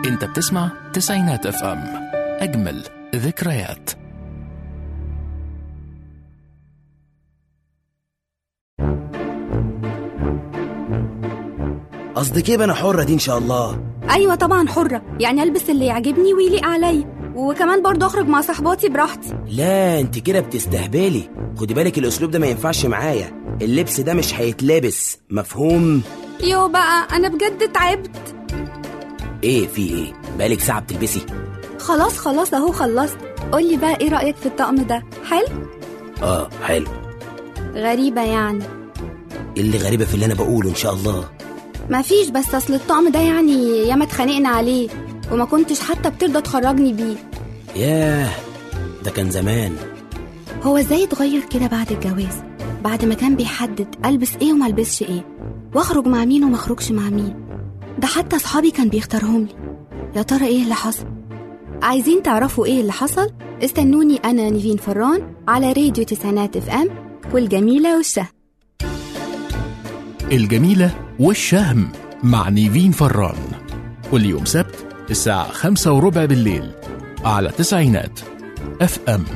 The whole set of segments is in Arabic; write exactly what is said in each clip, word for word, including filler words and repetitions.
انت بتسمع تسعينات اف ام، اجمل ذكريات. قصدك ايه انا حرة دي ان شاء الله؟ ايوه طبعا حرة، يعني البس اللي يعجبني ويليق عليا، وكمان برضه اخرج مع صحباتي براحتي. لا انت كده بتستهبلي، خدي بالك الاسلوب ده ما ينفعش معايا، اللبس ده مش هيتلبس، مفهوم؟ يو بقى انا بجد تعبت. ايه في ايه؟ بقالك ساعة بتلبسي؟ خلاص خلاص اهو خلصت. قولي بقى ايه رأيك في الطقم ده؟ حلو؟ اه حلو. غريبة يعني؟ ايه اللي غريبة في اللي انا بقوله ان شاء الله؟ مفيش، بس اصل الطقم ده يعني ياما اتخانقنا عليه وما كنتش حتى بترضى تخرجني بيه. ياه ده كان زمان. هو ازاي اتغير كده بعد الجواز؟ بعد ما كان بيحدد البس ايه وما البسش ايه، واخرج مع مين وما اخرجش مع مين، ده حتى اصحابي كان بيختارهم لي. يا ترى ايه اللي حصل؟ عايزين تعرفوا ايه اللي حصل؟ استنوني انا نيفين فران على راديو تسعينات اف ام والجميلة والشهم. الجميلة والشهم مع نيفين فران، كل يوم سبت الساعة خمسة وربع بالليل على تسعينات اف ام.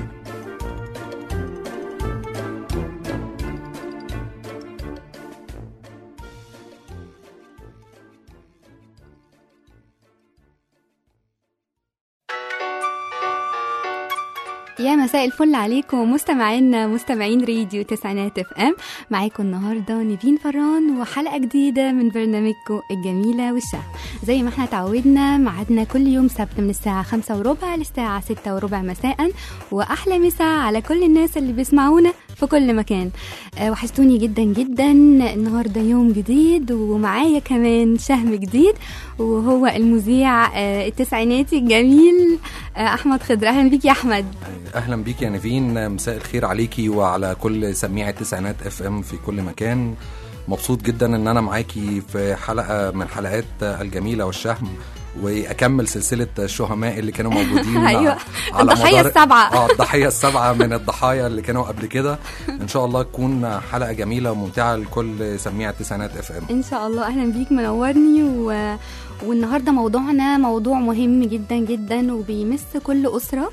يا مساء الفل عليكم مستمعينا مستمعين راديو تسعينات اف ام. معاكم النهارده نيفين فران وحلقه جديده من برنامجكم الجميله والشهم. زي ما احنا تعودنا ميعادنا كل يوم سبت من الساعه خمسة وربع للساعه ستة وربع مساء، واحلى مساء على كل الناس اللي بيسمعونا في كل مكان. أه وحشتوني جدا جدا. النهارده يوم جديد ومعايا كمان شهم جديد، وهو المذيع أه التسعيناتي الجميل أه احمد خضر. اهلا بيك يا احمد. اهلا بيك يا نيفين، مساء الخير عليكي وعلى كل سميع التسعينات اف ام في كل مكان. مبسوط جدا ان انا معاكي في حلقه من حلقات الجميله والشهم، واكمل سلسله الشهماء اللي كانوا موجودين. أيوة. على الضحيه السبعه اه الضحيه السبعه من الضحايا اللي كانوا قبل كده. ان شاء الله تكون حلقه جميله وممتعه لكل سميع التسعينات اف ام ان شاء الله. اهلا بيك، منورني. و... والنهارده موضوعنا موضوع مهم جدا جدا وبيمس كل أسرة،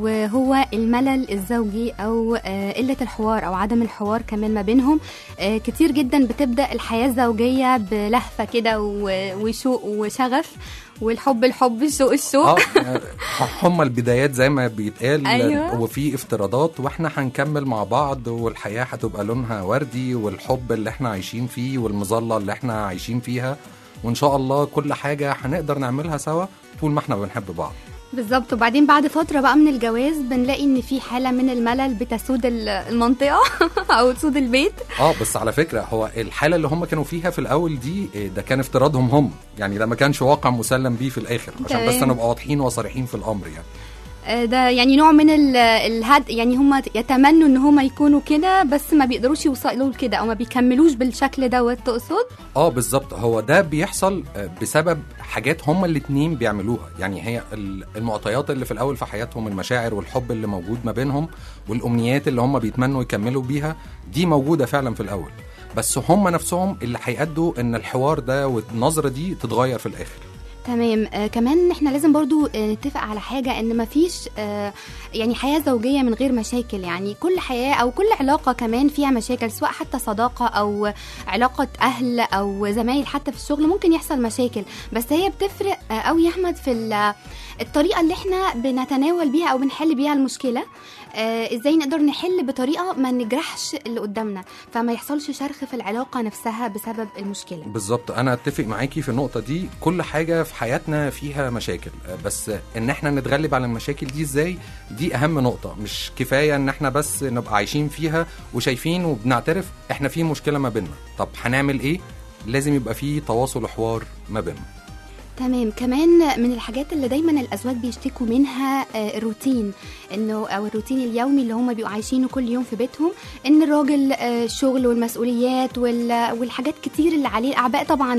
وهو الملل الزوجي أو قلة الحوار أو عدم الحوار كمان ما بينهم. كتير جدا بتبدأ الحياة الزوجية بلهفة كده وشوق وشغف، والحب الحب الشوق الشوق. اه هم البدايات زي ما بيتقال. أيوة. وفي افتراضات واحنا هنكمل مع بعض، والحياة هتبقى لونها وردي، والحب اللي احنا عايشين فيه والمظلة اللي احنا عايشين فيها، وإن شاء الله كل حاجة هنقدر نعملها سوا طول ما احنا بنحب بعض. بالظبط. وبعدين بعد فترة بقى من الجواز بنلاقي ان في حالة من الملل بتسود المنطقة او تسود البيت. اه بس على فكرة هو الحالة اللي هم كانوا فيها في الاول دي ده كان افتراضهم هم، يعني ده ما كانش واقع مسلم بيه في الاخر، عشان بس نبقى واضحين وصريحين في الامر. يعني ده يعني نوع من الهد، يعني هم يتمنوا ان هم يكونوا كده بس ما بيقدروش يوصلوا لكده او ما بيكملوش بالشكل دوت تقصد؟ اه بالظبط. هو ده بيحصل بسبب حاجات هم الاتنين بيعملوها. يعني هي المعطيات اللي في الاول في حياتهم، المشاعر والحب اللي موجود ما بينهم والامنيات اللي هم بيتمنوا يكملوا بيها، دي موجودة فعلا في الاول، بس هم نفسهم اللي هيأدوا ان الحوار ده والنظرة دي تتغير في الاخر. تمام. آه كمان احنا لازم برضو آه نتفق على حاجة، ان مفيش آه يعني حياة زوجية من غير مشاكل. يعني كل حياة او كل علاقة كمان فيها مشاكل، سواء حتى صداقة او علاقة اهل او زمايل، حتى في الشغل ممكن يحصل مشاكل، بس هي بتفرق آه قوي يا احمد في الطريقة اللي احنا بنتناول بيها او بنحل بيها المشكلة. آه ازاي نقدر نحل بطريقة ما نجرحش اللي قدامنا، فما يحصلش شرخ في العلاقة نفسها بسبب المشكلة. بالظبط، انا اتفق معاكي في النقطة دي. كل حاجة في حياتنا فيها مشاكل، بس ان احنا نتغلب على المشاكل دي ازاي، دي اهم نقطة. مش كفاية ان احنا بس نبقى عايشين فيها وشايفين وبنعترف احنا في مشكلة ما بيننا. طب هنعمل ايه؟ لازم يبقى في تواصل وحوار ما بيننا. تمام. كمان من الحاجات اللي دايما الأزواج بيشتكوا منها الروتين، انه او الروتين اليومي اللي هم بيبقوا عايشينه كل يوم في بيتهم، ان الراجل الشغل والمسؤوليات والحاجات كتير اللي عليه، اعباء طبعا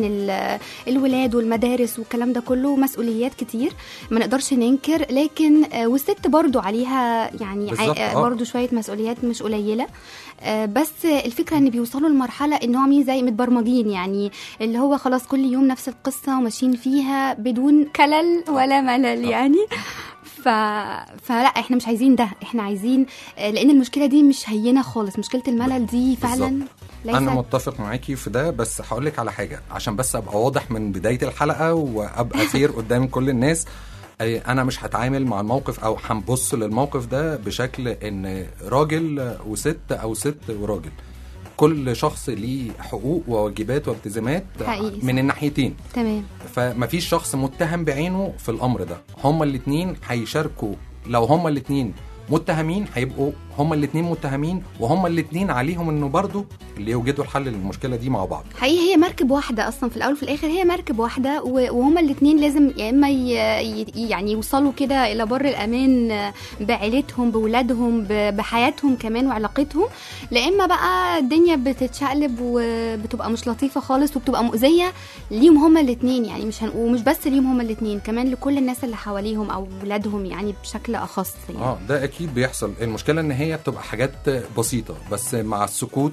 الولاد والمدارس والكلام ده كله، مسؤوليات كتير ما نقدرش ننكر، لكن والست برضو عليها يعني برضو شوية مسؤوليات مش قليلة. آه بس الفكره ان بيوصلوا لمرحله ان هم عاملين زي متبرمجين، يعني اللي هو خلاص كل يوم نفس القصه وماشيين فيها بدون كلل ولا ملل يعني. ف... فلا احنا مش عايزين ده، احنا عايزين، لان المشكله دي مش هينه خالص، مشكله الملل دي فعلا ليست... انا متفق معاكي في ده، بس هقولك على حاجه عشان بس ابقى واضح من بدايه الحلقه وابقى فير قدام كل الناس. انا مش هتعامل مع الموقف او هنبص للموقف ده بشكل ان راجل وست او ست وراجل. كل شخص ليه حقوق وواجبات والتزامات حقيقي. من الناحيتين تمام. فمفيش شخص متهم بعينه في الامر ده. هما الاثنين هيشاركوا، لو هما الاثنين متهمين هيبقوا هما الاثنين متهمين، وهما الاثنين عليهم انه برضو اللي يوجدوا الحل للمشكله دي مع بعض. حقيقي هي مركب واحده اصلا، في الاول وفي الاخر هي مركب واحده، وهما الاثنين لازم يا اما يعني يوصلوا كده الى بر الامان بعيلتهم بولادهم بحياتهم كمان وعلاقتهم، لا اما بقى الدنيا بتتشقلب وبتبقى مش لطيفه خالص وبتبقى مؤذيه ليهم هما الاثنين، يعني مش هنقول مش بس ليهم هما الاثنين، كمان لكل الناس اللي حواليهم او ولادهم يعني بشكل اخص يعني. اه ده اكيد بيحصل. المشكله ان هي بتبقى حاجات بسيطه، بس مع السكوت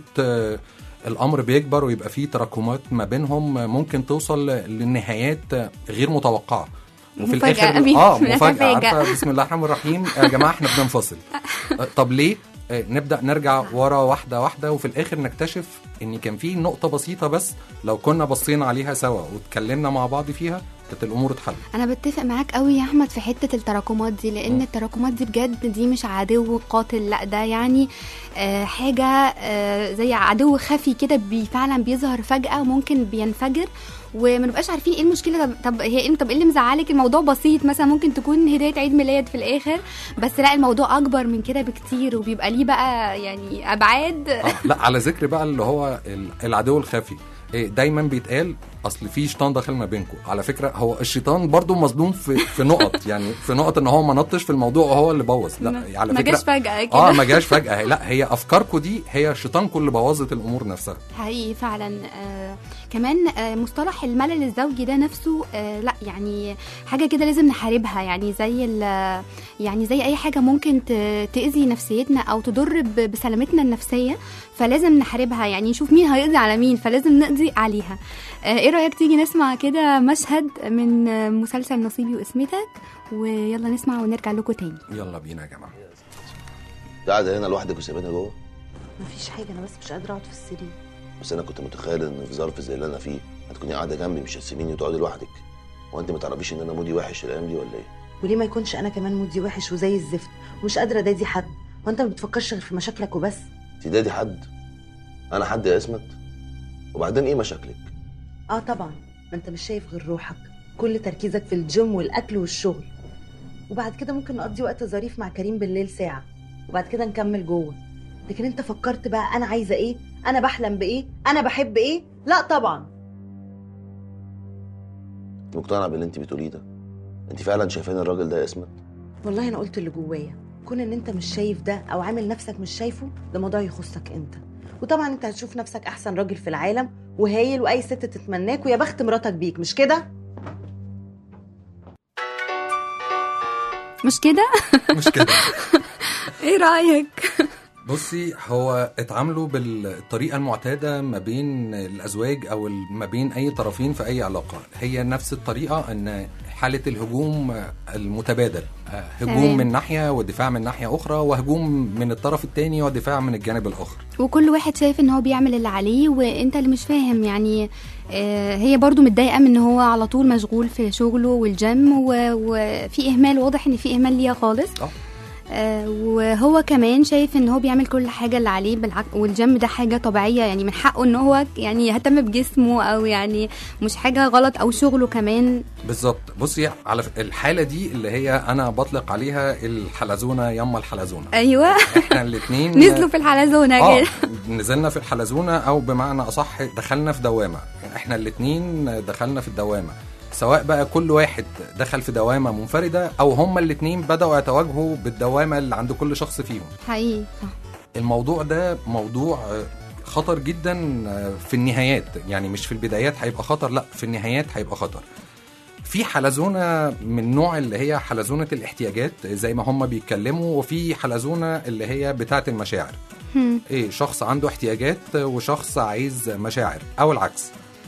الامر بيكبر ويبقى فيه تراكمات ما بينهم ممكن توصل لنهايات غير متوقعه، وفي مفاجأة الاخر اه مفاجاه. عارفه بسم الله الرحمن الرحيم يا جماعه احنا بننفصل. طب ليه؟ نبدا نرجع ورا واحده واحده، وفي الاخر نكتشف ان كان في نقطه بسيطه بس لو كنا بصينا عليها سوا واتكلمنا مع بعض فيها كانت الامور اتحلت. انا بتفق معاك قوي يا احمد في حته التراكمات دي، لان م. التراكمات دي بجد دي مش عدو قاتل، لا ده يعني آه حاجه آه زي عدو خفي كده بي فعلا بيظهر فجاه وممكن بينفجر وما نبقاش عارفين ايه المشكله. طب, طب هي ايه؟ طب ايه اللي مزعلك؟ الموضوع بسيط مثلا، ممكن تكون هدايه عيد ميلاد في الاخر، بس لا الموضوع اكبر من كده بكتير وبيبقى ليه بقى يعني ابعاد. آه لا على ذكر بقى اللي هو العدو الخفي، دايما بيتقال اصل في شيطان داخل ما بينكم. على فكره هو الشيطان برضو مظلوم في في نقط يعني في نقط ان هو ما نطش في الموضوع وهو اللي بوظ. لا على فكره ما جاش فجاه كده. اه ما جاش فجاه. لا هي افكاركم دي هي الشيطانكم اللي بوظت الامور نفسها. حقيقي فعلا. آه كمان آه مصطلح الملل الزوجي ده نفسه آه لا يعني حاجه كده لازم نحاربها، يعني زي يعني زي اي حاجه ممكن تاذي نفسيتنا او تضر بسلامتنا النفسيه، فلازم نحاربها، يعني نشوف مين هيقضي على مين فلازم نقضي عليها. آه ايه رايك تيجي نسمع كده مشهد من آه مسلسل نصيبي واسمتك، ويلا نسمع ونرجع لكم تاني. يلا بينا يا جماعه. قاعده هنا لوحدك وسايباني جوه؟ مفيش حاجه، انا بس مش قادره اقعد في السرير. بس انا كنت متخيل ان في ظرف زي اللي انا فيه هتكوني قاعده جنبي مش هتسيبيني وتقعدي لوحدك. وانت ما تعرفيش ان انا مودي وحش الايام دي ولا ايه؟ وليه ما يكونش انا كمان مودي وحش وزي الزفت ومش قادره ادادي حد؟ وانت ما بتفكرش غير في مشاكلك وبس. تدادي حد؟ انا حد يا اسمت؟ وبعدين ايه مشاكلك؟ اه طبعا، ما انت مش شايف غير روحك، كل تركيزك في الجيم والاكل والشغل. وبعد كده ممكن نقضي وقت ظريف مع كريم بالليل ساعه وبعد كده نكمل جوه. لكن انت فكرت بقى انا عايزه ايه؟ انا بحلم بايه؟ انا بحب ايه؟ لا طبعا. انت مقتنعه باللي انت بتقوليه ده؟ انت فعلا شايفين الراجل ده يا اسمت؟ والله انا قلت اللي جوايا، كون ان انت مش شايف ده او عامل نفسك مش شايفه ده موضوع يخصك انت. وطبعا انت هتشوف نفسك احسن راجل في العالم وهايل واي ست تتمناك ويا بخت مراتك بيك، مش كده؟ مش كده؟ مش كده. ايه رايك؟ بصي هو اتعاملوا بالطريقه المعتاده ما بين الازواج او ما بين اي طرفين في اي علاقه، هي نفس الطريقه، ان حاله الهجوم المتبادل، هجوم من ناحيه ودفاع من ناحيه اخرى، وهجوم من الطرف الثاني ودفاع من الجانب الاخر، وكل واحد شايف ان هو بيعمل اللي عليه وانت اللي مش فاهم. يعني هي برضو متضايقه من ان هو على طول مشغول في شغله والجيم وفي اهمال، واضح ان في اهمال ليها خالص. أه. آه وهو كمان شايف ان هو بيعمل كل حاجه اللي عليه بالعكس، والجيم ده حاجه طبيعيه، يعني من حقه ان هو يعني يهتم بجسمه، او يعني مش حاجه غلط، او شغله كمان. بالظبط. بصي على الحاله دي اللي هي انا بطلق عليها الحلزونه يما الحلزونه. ايوه احنا الاثنين نزلوا في الحلزونه آه كده. نزلنا في الحلزونه، او بمعنى اصح دخلنا في دوامه، احنا الاثنين دخلنا في الدوامه، سواء بقى كل واحد دخل في دوامة منفردة أو هما الاتنين بدأوا يتواجهوا بالدوامة اللي عند كل شخص فيهم. حقيقي. الموضوع ده موضوع خطر جدا في النهايات، يعني مش في البدايات هيبقى خطر، لا في النهايات هيبقى خطر. في حلزونه من نوع اللي هي حلزونه الاحتياجات زي ما هم بيتكلموا، وفي حلزونه اللي هي بتاعه المشاعر. ايه، شخص عنده احتياجات وشخص عايز مشاعر او العكس.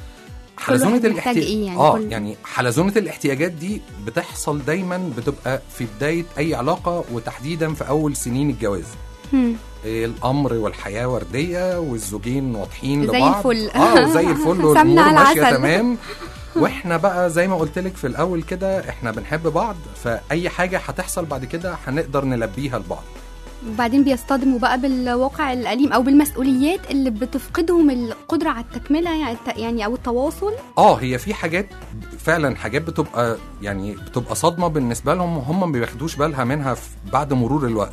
حلزونه الاحتياجات إيه يعني اه كل... يعني حلزونه الاحتياجات دي بتحصل دايما، بتبقى في بدايه اي علاقه وتحديدا في اول سنين الجواز. إيه، الامر والحياه ورديه والزوجين واضحين لبعض زي الفل اه زي الفل والامور ماشيه تمام. واحنا بقى زي ما قلت لك في الاول كده، احنا بنحب بعض، فاي حاجه هتحصل بعد كده هنقدر نلبيها لبعض. وبعدين بيصطدموا بقى بالواقع الأليم أو بالمسؤوليات اللي بتفقدهم القدرة على التكملة يعني أو التواصل. اه هي في حاجات فعلا، حاجات بتبقى يعني بتبقى صدمة بالنسبة لهم، هم ما بياخدوش بالها منها بعد مرور الوقت.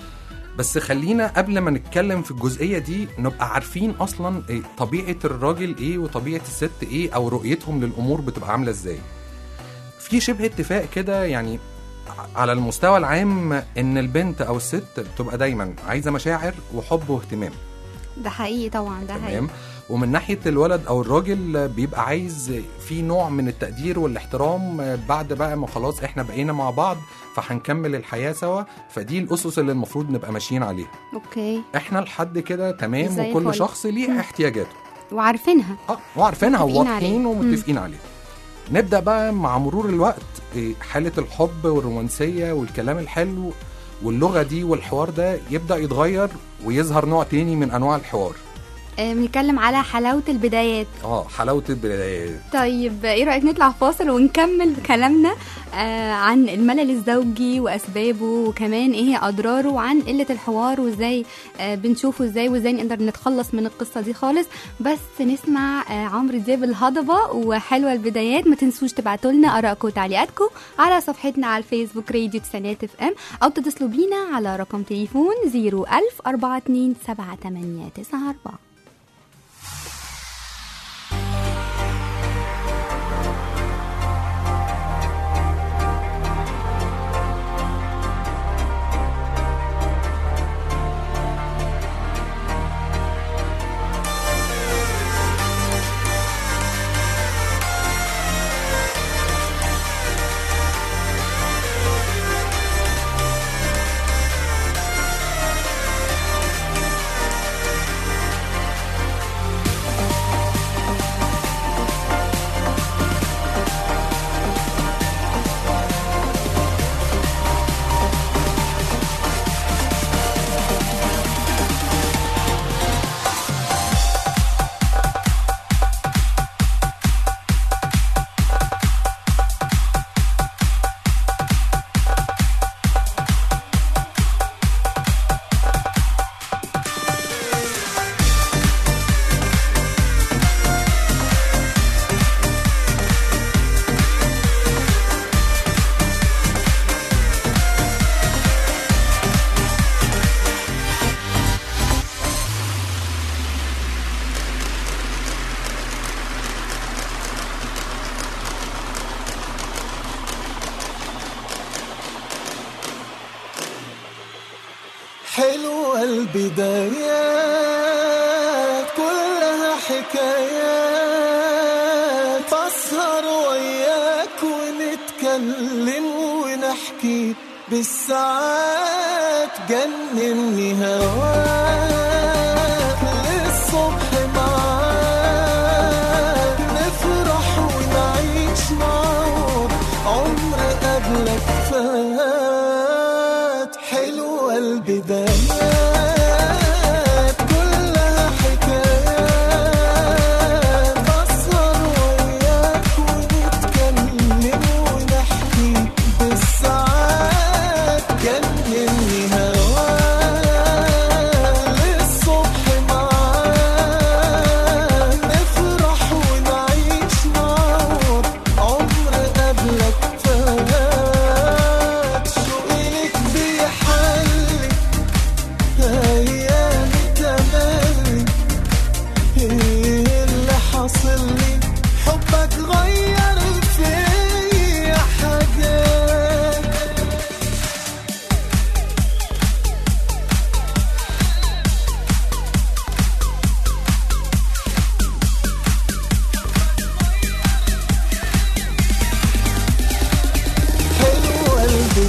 بس خلينا قبل ما نتكلم في الجزئية دي نبقى عارفين أصلا إيه طبيعة الراجل إيه وطبيعة الست إيه، أو رؤيتهم للأمور بتبقى عاملة إزاي. في شبه اتفاق كده يعني على المستوى العام ان البنت او الست بتبقى دايما عايزه مشاعر وحب واهتمام. ده حقيقي طبعا، ده حقيقي. ومن ناحيه الولد او الراجل بيبقى عايز في نوع من التقدير والاحترام بعد بقى ما خلاص احنا بقينا مع بعض فهنكمل الحياه سوا. فدي الاسس اللي المفروض نبقى ماشيين عليها. اوكي، احنا لحد كده تمام، وكل فل. شخص ليه احتياجاته وعارفينها اه وعارفينها وواضحين ومتفقين عليها. نبدأ بقى مع مرور الوقت حالة الحب والرومانسية والكلام الحلو واللغة دي والحوار ده يبدأ يتغير ويظهر نوع تاني من أنواع الحوار. بنتكلم على حلاوة البدايات. اه حلاوة البدايات. طيب ايه رأيك نطلع فاصل ونكمل كلامنا آه عن الملل الزوجي وأسبابه، وكمان ايه هي أضراره، وعن قلة الحوار وازاي آه بنشوفه ازاي، وازاي نقدر نتخلص من القصة دي خالص. بس نسمع آه عمرو دياب الهضبة وحلوة البدايات. ما تنسوش تبعتوا لنا آرائكم وتعليقاتكم على صفحتنا على الفيسبوك راديو تسعينات اف ام، أو تتصلوا بينا على رقم تليفون صفر ألف أربعة اتنين سبعة تمانية تسعة أربعة. حلوة البدايات كلها حكايات، أسهر وياك ونتكلم ونحكي بالساعات، جنني هواك للصبح معاك، نفرح ونعيش معاك عمر قبلك فات. حلوة البدايات كلها حكايات، أسهر وياك ونتكلم ونحكي بالساعات، جنني هواك للصبح معاك،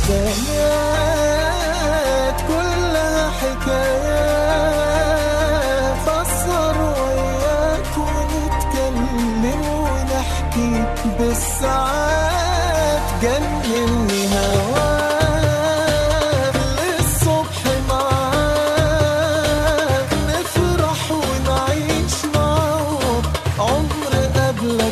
بدايات كلها حكايات، فسر وياك ونتكلم ونحكي بالساعات، جنني هواك للصبح معاك، نفرح ونعيش معاك عمر قبلك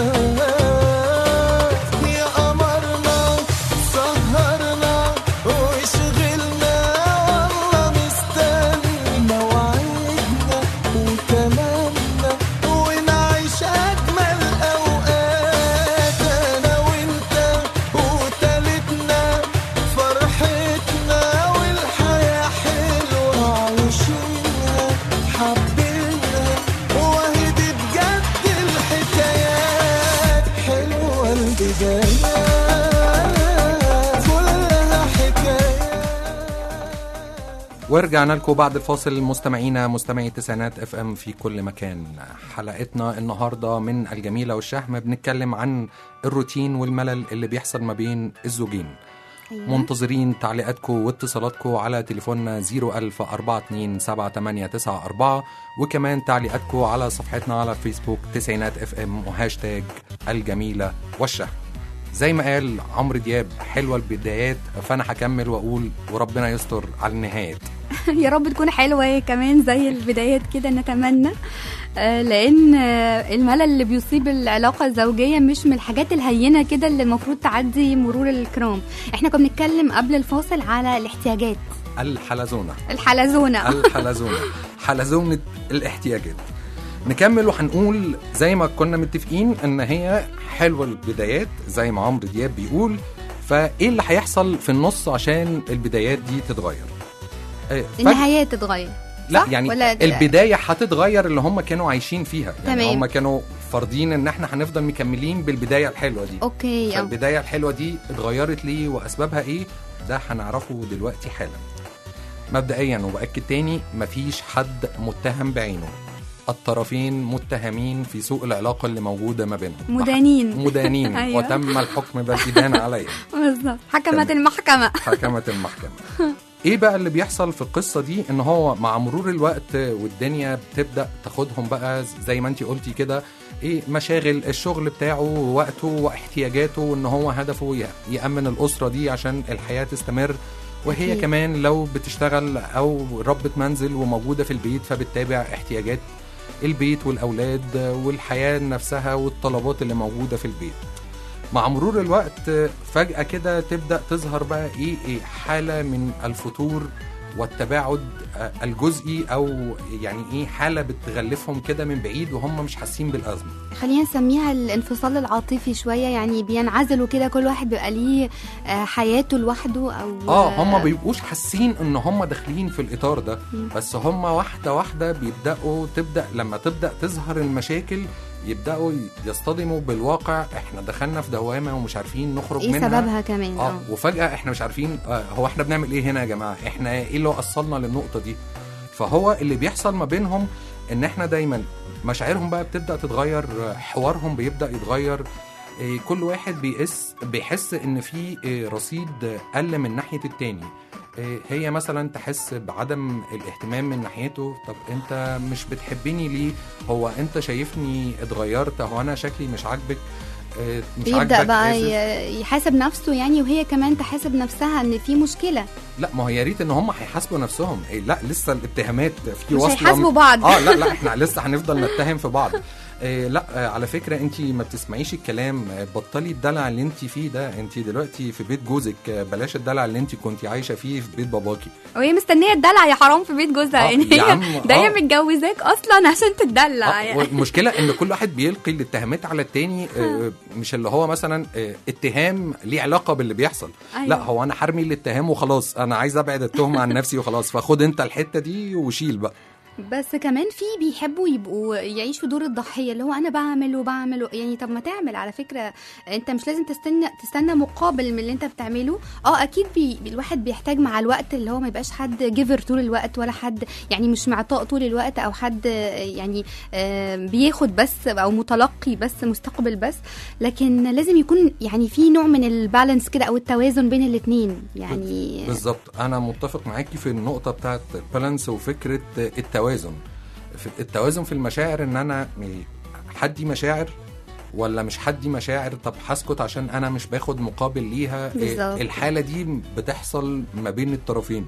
فات، يا قمرنا سهرنا وشغلنا والله مستني مواعيدنا وكلامنا ونعيش أجمل أوقات، أنا وأنت وتالتنا فرحتنا والحياة حلوة عايشينها حابينها، وهي دي بجد الحكايات، حلوة البدايات كلها حكايات. ورجعنا لكم بعد الفاصل مستمعينا مستمعي تسعينات اف ام في كل مكان. حلقتنا النهارده من الجميله والشهم بنتكلم عن الروتين والملل اللي بيحصل ما بين الزوجين. أيوة. منتظرين تعليقاتكم واتصالاتكم على تليفوننا صفر ألف أربعة اتنين سبعة تمانية تسعة أربعة، وكمان تعليقاتكم على صفحتنا على فيسبوك تسعينات اف ام وهاشتاج الجميله والشهم. زي ما قال عمرو دياب حلوه البدايات، فانا هكمل واقول وربنا يستر على النهايات. يا رب تكون حلوة كمان زي البدايات كده نتمنى. آه، لأن آه، الملل اللي بيصيب العلاقة الزوجية مش من الحاجات الهينة كده اللي المفروض تعدي مرور الكرام. احنا كنا بنتكلم قبل الفاصل على الاحتياجات، الحلزونه الحلزونة. الحلزونه حلزونه الاحتياجات. نكمل وهنقول زي ما كنا متفقين ان هي حلوه البدايات زي ما عمرو دياب بيقول، فايه اللي هيحصل في النص عشان البدايات دي تتغير؟ آه، فج- النهايات تتغير، لا صح؟ يعني ولا- البداية هتتغير اللي هم كانوا عايشين فيها، يعني تمام. هم كانوا فارضين ان احنا هنفضل مكملين بالبداية الحلوة دي. اوكي. أو. فالبداية الحلوة دي اتغيرت ليه واسبابها ايه؟ ده هنعرفه دلوقتي حالا. مبدئيا وبأكد تاني مفيش حد متهم بعينه، الطرفين متهمين في سوء العلاقة اللي موجودة ما بينهم. مدانين. مدانين. أيوة. وتم الحكم بالإدانة عليها. بالظبط، حكمت تمام. المحكمة. حكمت المحكمة. ايه بقى اللي بيحصل في القصة دي؟ ان هو مع مرور الوقت والدنيا بتبدأ تاخدهم بقى زي ما انتي قلتي كده، ايه مشاغل الشغل بتاعه ووقته واحتياجاته، وان هو هدفه ي- يأمن الأسرة دي عشان الحياة تستمر، وهي أكيد. كمان لو بتشتغل او ربة منزل وموجودة في البيت فبتتابع احتياجات البيت والأولاد والحياة نفسها والطلبات اللي موجودة في البيت. مع مرور الوقت فجأة كده تبدأ تظهر بقى إيه, إيه حالة من الفتور والتباعد الجزئي، أو يعني إيه حالة بتغلفهم كده من بعيد وهم مش حاسين بالأزمة. خلينا نسميها الانفصال العاطفي شوية، يعني بينعزلوا كده، كل واحد بيبقى ليه آه، حياته لوحده، أو اه هم بيبقوش حاسين ان هم داخلين في الاطار ده، بس هم واحده واحده بيبداوا تبدا لما تبدا تظهر المشاكل يبداوا يصطدموا بالواقع. احنا دخلنا في دوامه ومش عارفين نخرج ايه منها. سببها كمان. اه وفجاه احنا مش عارفين آه هو احنا بنعمل ايه هنا يا جماعه، احنا ايه اللي وصلنا للنقطه دي. فهو اللي بيحصل ما بينهم ان احنا دايما مشاعرهم بقى بتبدا تتغير، حوارهم بيبدا يتغير، إيه، كل واحد بيقس بيحس ان في إيه، رصيد قل من ناحيه التاني. إيه، هي مثلا تحس بعدم الاهتمام من ناحيته، طب انت مش بتحبني ليه، هو انت شايفني اتغيرت، هو انا شكلي مش عاجبك، إيه، مش يبدأ عاجبك بقى آسف. ي- يحاسب نفسه يعني، وهي كمان تحاسب نفسها ان في مشكلة. لا ما هو يا ريت ان هم هيحاسبوا نفسهم، إيه لا لسه الاتهامات في مش وصله هيحاسبوا بعض. اه لا لا احنا لسه هنفضل نتهم في بعض. إيه لا آه على فكره انت ما بتسمعيش الكلام، آه، بطلي الدلع اللي انت فيه ده، انت دلوقتي في بيت جوزك، آه، بلاش الدلع اللي انت كنت عايشه فيه في بيت باباكي. وهي مستنية الدلع يا حرام في بيت جوزها، آه، يعني يا هي عم، ده هي آه. متجوزاك اصلا عشان تتدلع آه يعني. والمشكله ان كل واحد بيلقي الاتهامات على التاني، آه، مش اللي هو مثلا آه، اتهام ليه علاقه باللي بيحصل. أيوة. لا هو انا هرمي الاتهام وخلاص، انا عايز ابعد التهمه عن نفسي وخلاص، فخد انت الحته دي وشيل بقى. بس كمان في بيحبوا يبقوا يعيشوا دور الضحيه، اللي هو انا بعمل وبعمل يعني. طب ما تعمل، على فكره انت مش لازم تستنى تستنى مقابل من اللي انت بتعمله. اه اكيد بي الواحد بيحتاج مع الوقت اللي هو ما يبقاش حد جيفر طول الوقت، ولا حد يعني مش معطاء طول الوقت، او حد يعني آه بياخد بس او متلقي بس مستقبل بس. لكن لازم يكون يعني في نوع من البالانس كده او التوازن بين الاثنين يعني. بالظبط، انا متفق معاكي في النقطه بتاعه البالانس وفكره التوازن. التوازن في المشاعر، ان انا حدي مشاعر ولا مش حدي مشاعر. طب هسكت عشان انا مش باخد مقابل ليها. بالزبط. الحاله دي بتحصل ما بين الطرفين،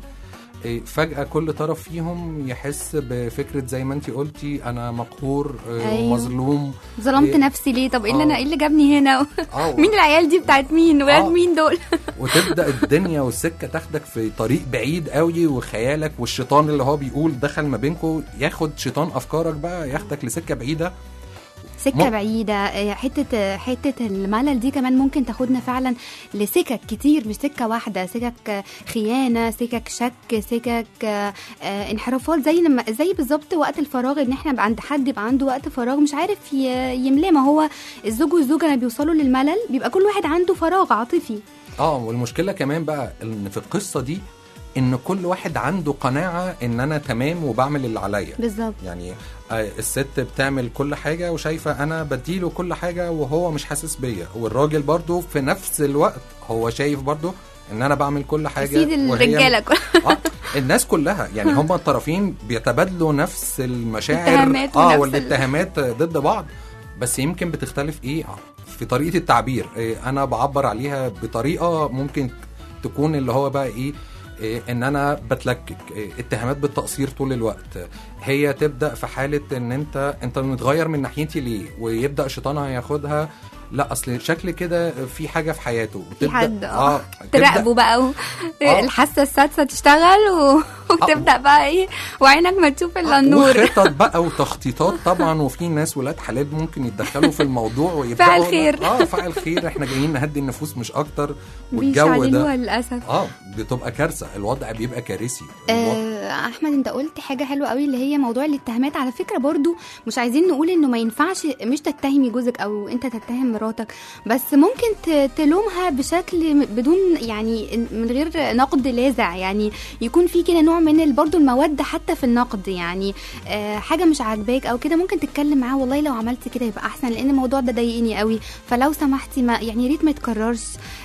فجأة كل طرف فيهم يحس بفكرة زي ما انتي قلتي أنا مقهور ومظلوم. أيوه. ظلمت إيه؟ نفسي ليه؟ طب إيه اللي أنا إيه اللي جابني هنا؟ آه. مين العيال دي بتاعت مين؟ ولاد آه. مين دول؟ وتبدأ الدنيا والسكة تاخدك في طريق بعيد قوي، وخيالك والشيطان اللي هو بيقول دخل ما بينكم ياخد شيطان أفكارك بقى ياخدك لسكة بعيدة سكة م... بعيدة. حتة حتة الملل دي كمان ممكن تاخدنا فعلا لسكك كتير، مش سكة واحدة. سكك خيانة، سكك شك، سكك آه انحرافات، زي لما زي بالظبط وقت الفراغ، ان احنا عند حد يبقى عنده وقت فراغ مش عارف يملاه. ما هو الزوج والزوجة لما بيوصلوا للملل بيبقى كل واحد عنده فراغ عاطفي. اه والمشكلة كمان بقى ان في القصة دي ان كل واحد عنده قناعة ان انا تمام وبعمل اللي عليا. بالظبط. يعني الست بتعمل كل حاجة وشايفة انا بديله كل حاجة وهو مش حاسس بيا، والراجل برضو في نفس الوقت هو شايف برضو ان انا بعمل كل حاجة. سيد الرجالة آه الناس كلها يعني هم الطرفين بيتبادلوا نفس المشاعر اه والاتهامات ضد بعض، بس يمكن بتختلف ايه في طريقة التعبير. إيه انا بعبر عليها بطريقة ممكن تكون اللي هو بقى ايه إيه ان انا بتلكك إيه اتهامات بالتقصير طول الوقت. هي تبدا في حاله ان انت انت متغير من ناحيتي ليه، ويبدا شيطانها ياخدها لا اصل شكل كده في حاجه في حياته، في حد اه تراقبه بقى و... آه. الحاسه السادسه تشتغل و... وتبدا آه. بقى ايه وعينك ما تشوف الا النور. وخطط بقى وتخطيطات طبعا، وفي ناس ولاد حلال ممكن يتدخلوا في الموضوع ويبداوا فعل خير. اه فعل خير، احنا جايين نهدي النفوس مش اكتر. والجو ده للاسف اه بتبقى كارثه، الوضع بيبقى كارثي. آه احمد انت قلت حاجه حلوه قوي اللي هي موضوع الاتهامات. على فكره برضو مش عايزين نقول انه ما ينفعش مش تتهمي جوزك او انت تتهم مراتك، بس ممكن تلومها بشكل بدون يعني من غير نقد لاذع، يعني يكون في كده نوع من برضو الموده حتى في النقد. يعني آه حاجه مش عاجباك او كده ممكن تتكلم معاه، والله لو عملت كده يبقى احسن لان الموضوع ده ضايقني قوي، فلو سمحتي ما يعني ريت ما يتكررش.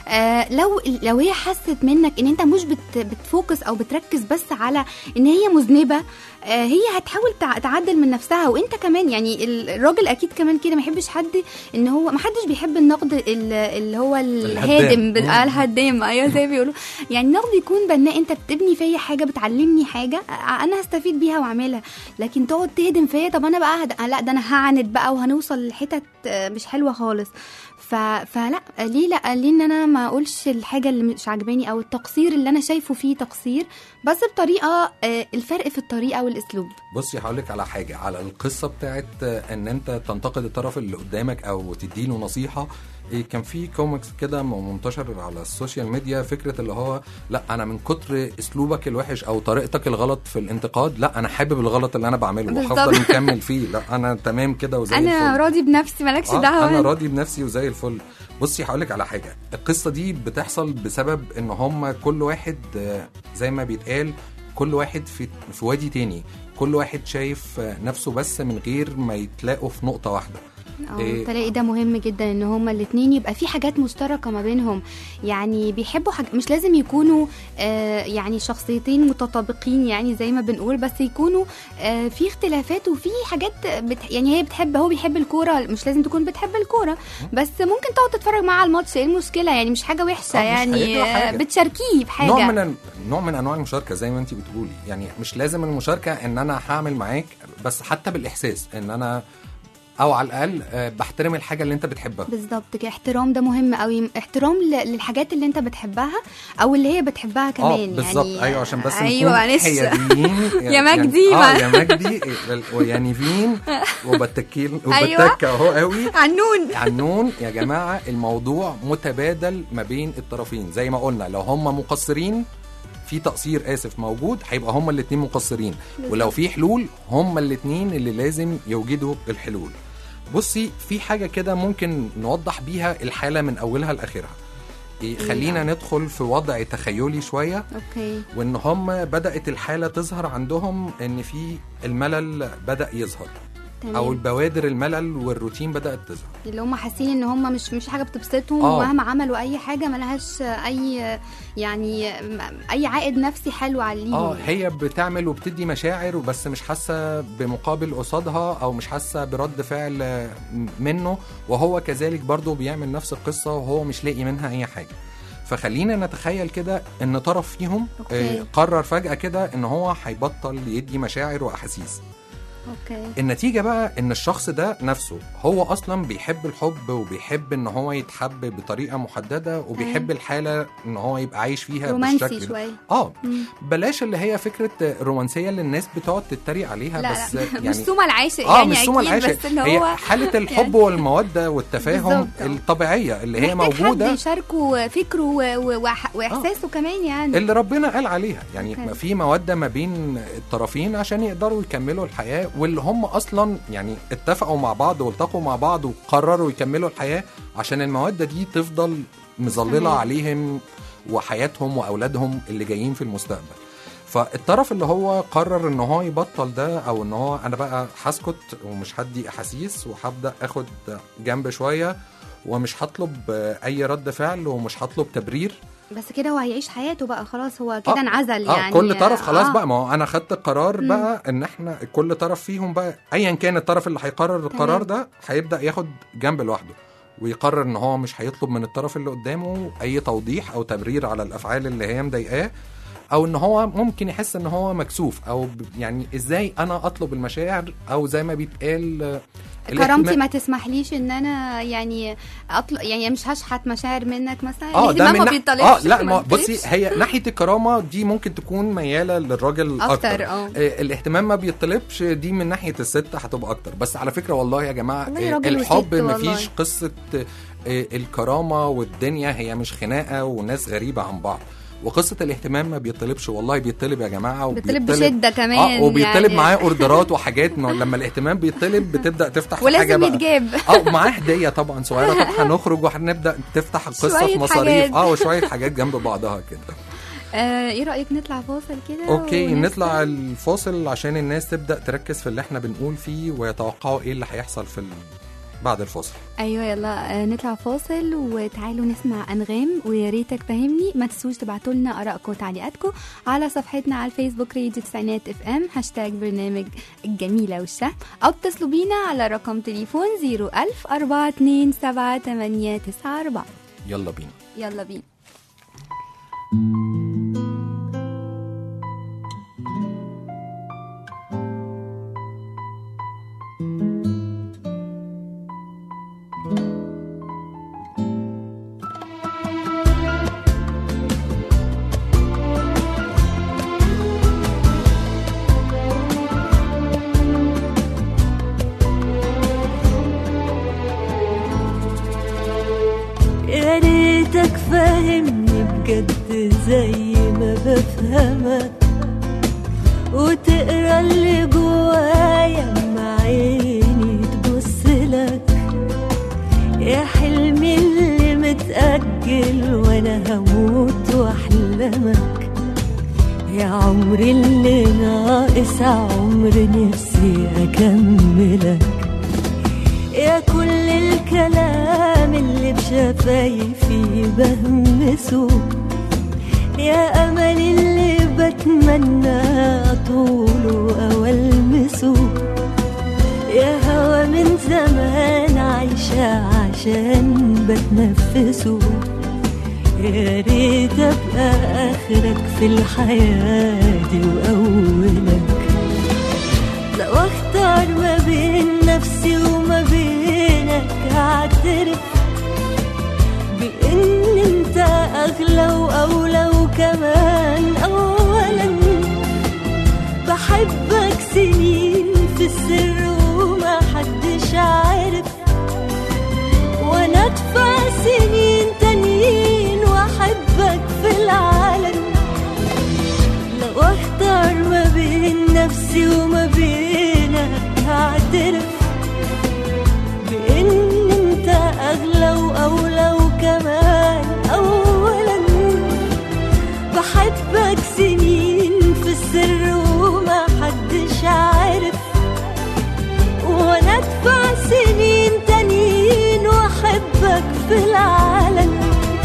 آه لو لو هي حست منك ان انت مش بت بتفوكس او بتركز بس على ان هي مذنبه، آه هي هتحاول تعدل من نفسها. وانت كمان يعني الراجل اكيد كمان كده ما يحبش حد ان هو ما حدش بيحب النقد اللي هو الهادم الهدام ايوه زي بيقولوا. يعني النقد يكون بناء، انت بتبني فيا حاجه بتعلمني حاجه انا هستفيد بيها واعملها، لكن تقعد تهدم فيا طب انا بقى هد... لا ده انا هعند بقى وهنوصل لحتت مش حلوه خالص. ف... فلا ليه لا ليه ان انا ما اقولش الحاجه اللي مش عجباني او التقصير اللي انا شايفه فيه تقصير، بس بطريقه الفرق في الطريقه والاسلوب. بصي هقولك على حاجه، على القصه بتاعت ان انت تنتقد الطرف اللي قدامك او تديله نصيحه. كان في كوميكس كده منتشر على السوشيال ميديا، فكره اللي هو لا انا من كتر اسلوبك الوحش او طريقتك الغلط في الانتقاد لا انا حابب الغلط اللي انا بعمله وهفضل مكمل فيه، لا انا تمام كده وزي أنا الفل، انا راضي بنفسي مالكش آه دعوه، انا راضي بنفسي وزي الفل. بصي هقولك على حاجه، القصه دي بتحصل بسبب ان هم كل واحد زي ما بيتقال كل واحد في في وادي تاني، كل واحد شايف نفسه بس من غير ما يتلاقوا في نقطه واحده. اه تلاقي ده مهم جدا ان هما الاثنين يبقى في حاجات مشتركه ما بينهم، يعني بيحبوا حاجة مش لازم يكونوا آه يعني شخصيتين متطابقين يعني زي ما بنقول، بس يكونوا آه في اختلافات وفي حاجات بت... يعني هي بتحب هو بيحب الكوره، مش لازم تكون بتحب الكوره بس ممكن تقعد تتفرج معاه على الماتش، ايه المشكله يعني مش حاجه وحشه آه يعني آه بتشاركيه بحاجه، نوع من نوع من انواع المشاركه زي ما انت بتقولي. يعني مش لازم المشاركه ان انا هعمل معاك، بس حتى بالاحساس ان انا او على الاقل بحترم الحاجه اللي انت بتحبها. بالظبط كده، احترام ده مهم قوي، احترام للحاجات اللي انت بتحبها او اللي هي بتحبها كمان. يعني بالظبط ايوه عشان بس أيوة نكون حياديين يا مجدي اه يا مجدي ويانيفين وبتكيل وبتكه اهو قوي عنون عنون يا جماعه. الموضوع متبادل ما بين الطرفين زي ما قلنا، لو هم مقصرين في تقصير اسف موجود هيبقى هما الاتنين مقصرين، ولو في حلول هما الاتنين اللي لازم يوجدوا الحلول. بصي في حاجه كده ممكن نوضح بيها الحاله من اولها لاخرها. إيه خلينا ندخل في وضع تخيلي شويه. اوكي. وان هم بدات الحاله تظهر عندهم ان في الملل بدا يظهر، تمام. او البوادر الملل والروتين بدات تظهر، اللي هم حاسين ان هم مش مش حاجه بتبسطهم، آه. ومهما عملوا اي حاجه ملهاش اي يعني اي عائد نفسي حلو عليهم. اه هي بتعمل وبتدي مشاعر وبس مش حاسه بمقابل قصادها، او مش حاسه برد فعل منه، وهو كذلك برضو بيعمل نفس القصه وهو مش لاقي منها اي حاجه. فخلينا نتخيل كده ان طرف فيهم آه قرر فجاه كده ان هو هيبطل يدي مشاعر واحاسيس. اوكي. النتيجه بقى ان الشخص ده نفسه هو اصلا بيحب الحب وبيحب ان هو يتحب بطريقه محدده، وبيحب أي. الحاله ان هو يبقى عايش فيها رومانسي بالشكل شويه. اه مم. بلاش اللي هي فكره رومانسيه اللي الناس بتقعد تتريق عليها. لا بس لا. يعني مش سوما العاشق اه يعني مش سوما أكيد، العاشق، بس إن هي هو حاله الحب يعني والموده والتفاهم بالظبط. الطبيعيه اللي هي محتاج موجوده، حد يشاركه فكره و- و- وح- واحساسه كمان يعني. اللي ربنا قال عليها يعني أوكي. في موده ما بين الطرفين عشان يقدروا يكملوا الحياه، واللي هم اصلا يعني اتفقوا مع بعض والتقوا مع بعض وقرروا يكملوا الحياه عشان الموده دي تفضل مظلله تمام. عليهم وحياتهم واولادهم اللي جايين في المستقبل. فالطرف اللي هو قرر ان هو يبطل ده، او ان هو انا بقى هسكت ومش هدي احاسيس وهبدا اخد جنب شويه ومش هطلب اي رد فعل ومش هطلب تبرير، بس كده هو هيعيش حياته بقى خلاص، هو كده آه. انعزل آه. يعني. كل طرف خلاص آه. بقى، ما هو انا خدت القرار مم. بقى ان احنا كل طرف فيهم بقى ايا كان الطرف اللي هيقرر القرار ده هيبدا ياخد جنب لوحده، ويقرر ان هو مش هيطلب من الطرف اللي قدامه اي توضيح او تبرير على الافعال اللي هي مضايقاه، او ان هو ممكن يحس ان هو مكسوف، او يعني ازاي انا اطلب المشاعر، او زي ما بيتقال كرامتي ما تسمحليش ان انا يعني اطلق يعني مش هشحت مشاعر منك مثلا. اه ده من نح... اه لا ما بصي هي ناحيه الكرامه دي ممكن تكون مياله للراجل اكتر, أكتر. اه الاهتمام ما بيطلبش دي من ناحيه الست هتبقى اكتر. بس على فكره والله يا جماعه والله الحب مفيش قصه الكرامه والدنيا هي مش خناقه وناس غريبه عن بعض، وقصه الاهتمام ما بيطلبش، والله بيطلب يا جماعه، وبيطلب بشده كمان اه وبيطلب يعني. معاه اوردرات وحاجات. لما الاهتمام بيطلب بتبدا تفتح في حاجه بقى ولازم يتجاب اه معاه هديه طبعا صغيره، طب هنخرج وهنبدا تفتح القصه في مصاريف اه وشويه حاجات جنب بعضها كده. آه ايه رايك نطلع فاصل كده؟ اوكي ونسأل. نطلع الفاصل عشان الناس تبدا تركز في اللي احنا بنقول فيه ويتوقعوا ايه اللي هيحصل في ال... بعد الفاصل. ايوه يلا نطلع فاصل وتعالوا نسمع انغام ويا ريتك فهمني. ما تنسوش تبعتوا لنا ارائكم وتعليقاتكم على صفحتنا على الفيسبوك راديو تسعينات اف ام هاشتاج برنامج الجميله والشهم، او اتصلوا بينا على رقم تليفون صفر ألف أربعة اتنين سبعة تمانية تسعة أربعة. يلا بينا يلا بينا. فهمني بجد زي ما بفهمك، وتقرا اللي جوايا مع عيني تبصلك، يا حلمي اللي متأجل وانا هموت واحلمك، يا عمري اللي ناقص عمر نفسي اكملك، يا كل الكلام اللي بشفايفي بهمسه، يا أمل اللي بتمنى طوله أو ألمسه، يا هوا من زمان عايشة عشان بتنفسه، يا ريت أبقى آخرك في الحياة دي وأولك، لو أختار ما بين نفسي وما بينك أعترف بإن أنت أغلى وأولى، وكمان أولا بحبك سنين في السر وما حدش عارف، وأنا أدفع سنين تانيين وأحبك في العالم، العالم.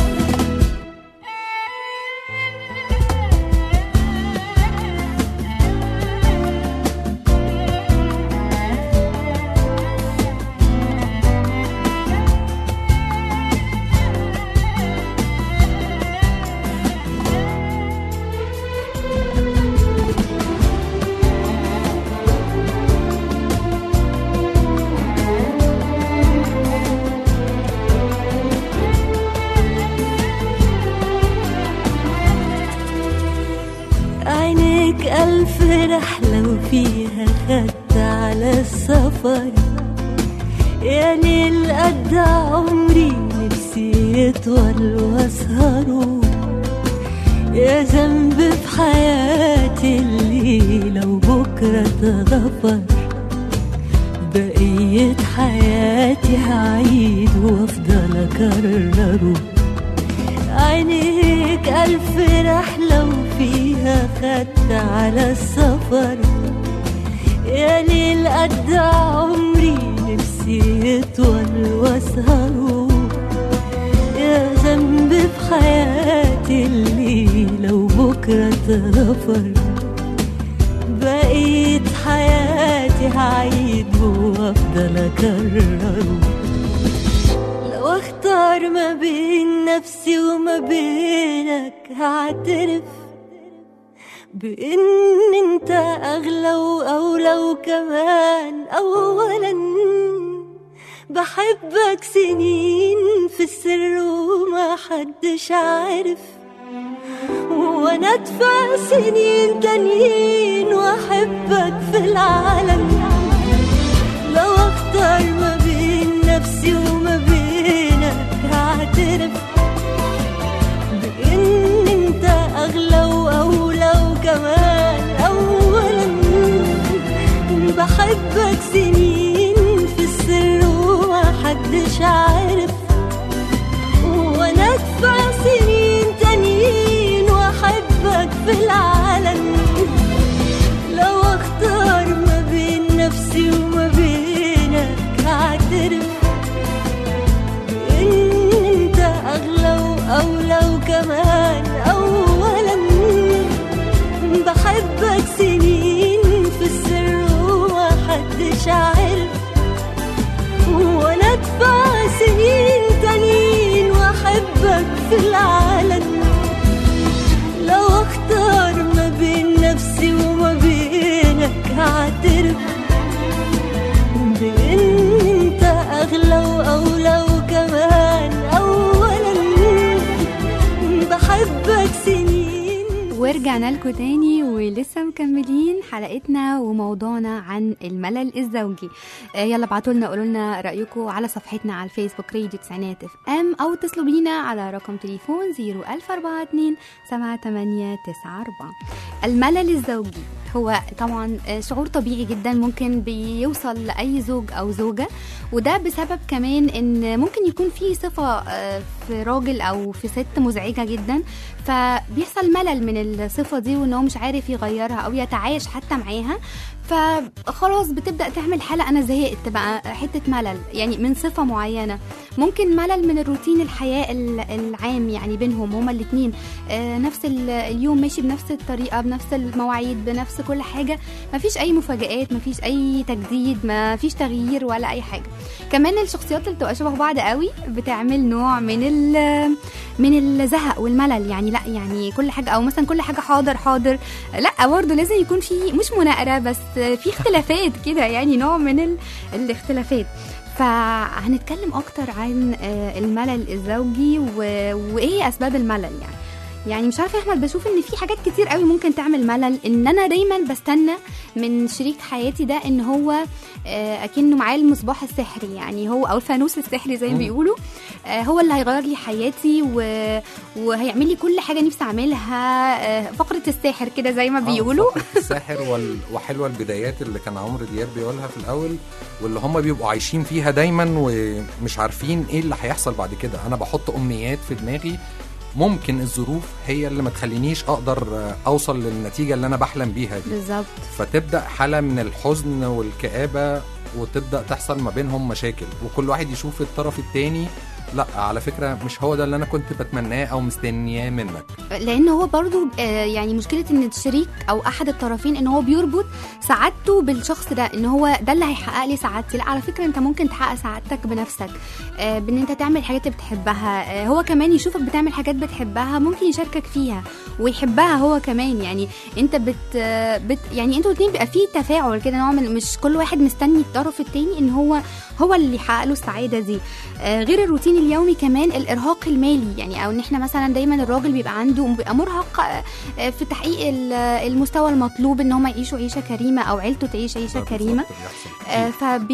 عينيك ألف رحلة وفيها خدت على السفر، يا ليل قد عمري نفسي يطول واسهره، يا ذنب في حياتي اللي لو بكرة اتغفر، بقية حياتي هعيد وافضل اكرره. عينيك ألف رحلة وفيها خدت على السفر، يا ليل قد عمري نفسي يطول واسهره، يا ذنب في حياتي اللي لو بكرة اتغفر، بقيت حياتي هعيد وافضل اكرره. لو اختار ما بين نفسي وما بينك هعترف بان انت اغلى واولى، وكمان اولا بحبك سنين في السر وما حدش عارف، وانا ادفع سنين تانيين واحبك في العالم. لو اختار ما بين نفسي وما بينك هعترف بان انت اغلى واولى، وكمان اولا بحبك سنين في السر وما حدش عارف، وانا ادفع سنين تانيين واحبك في العالم. لو اختار ما بين نفسي وما بينك هعترف بان انت اغلى واولى، وكمان اولا بحبك سنين في السر وما حدش عارف، وانا ادفع سنين تانيين واحبك في العالم. لو اختار ما بين نفسي وما بينك هعترف بان انت اغلى واولى، وكمان اولا بحبك سنين. ورجعنا لكم تاني ولسه مكملين حلقتنا وموضوعنا عن الملل الزوجي. آه يلا ابعتوا لنا قولوا لنا رايكم على صفحتنا على الفيسبوك راديو تسعينات اف ام، او اتصلوا بينا على رقم تليفون صفر ألف أربعة اتنين سبعة تمانية تسعة أربعة. الملل الزوجي هو طبعا شعور طبيعي جدا ممكن بيوصل لأي زوج أو زوجة، وده بسبب كمان ان ممكن يكون في صفة في راجل أو في ست مزعجة جدا، فبيحصل ملل من الصفة دي وانه مش عارف يغيرها أو يتعايش حتى معاها، فخلاص بتبدأ تعمل حالة أنا زهقت بقى حتة ملل يعني من صفة معينة. ممكن ملل من الروتين الحياة العام يعني بينهم هما الاتنين، نفس اليوم ماشي بنفس الطريقة بنفس المواعيد بنفس كل حاجة، مفيش أي مفاجآت مفيش أي تجديد مفيش تغيير ولا أي حاجة. كمان الشخصيات اللي بتبقى شبه بعض قوي بتعمل نوع من من الزهق والملل، يعني لا يعني كل حاجة أو مثلا كل حاجة حاضر حاضر، لا برضه لازم يكون في مش مناقرة بس في اختلافات كده، يعني نوع من الاختلافات. فهنتكلم أكتر عن الملل الزوجي وإيه أسباب الملل. يعني يعني مش عارفه يا احمد، بشوف ان في حاجات كتير قوي ممكن تعمل ملل، ان انا دايما بستنى من شريك حياتي ده ان هو اكنه معاه المصباح السحري، يعني هو او الفانوس السحري زي ما بيقولوا، هو اللي هيغير لي حياتي وهيعمل لي كل حاجه نفسي اعملها، فقره الساحر كده زي ما بيقولوا. فقره الساحر وال... وحلوه البدايات اللي كان عمرو دياب بيقولها في الاول، واللي هم بيبقوا عايشين فيها دايما ومش عارفين ايه اللي هيحصل بعد كده. انا بحط امنيات في دماغي، ممكن الظروف هي اللي ما تخلينيش اقدر اوصل للنتيجه اللي انا بحلم بيها دي بالظبط. فتبدا حاله من الحزن والكآبه، وتبدا تحصل ما بينهم مشاكل، وكل واحد يشوف الطرف الثاني لا على فكره مش هو ده اللي انا كنت بتمناه او مستنياه منك. لان هو برضو آه، يعني مشكله ان الشريك او احد الطرفين ان هو بيربط سعادته بالشخص ده، ان هو ده اللي هيحقق لي سعادتي. لا على فكره انت ممكن تحقق سعادتك بنفسك، آه، بان انت تعمل حاجات اللي بتحبها. آه، هو كمان يشوفك بتعمل حاجات بتحبها ممكن يشاركك فيها ويحبها هو كمان. يعني انت بت, آه، بت يعني انتوا الاثنين بيبقى فيه تفاعل كده نوع من، مش كل واحد مستني الطرف التاني ان هو هو اللي يحقق له السعاده دي. آه، غير الروتين اليومي كمان الارهاق المالي، يعني او ان احنا مثلا دايما الراجل بيبقى عنده بيبقى مرهق آه، في تحقيق ال- المستوى المطلوب ان هم يعيشوا عيشه كريمه او عيلته تعيش عيشه كريمه. آه،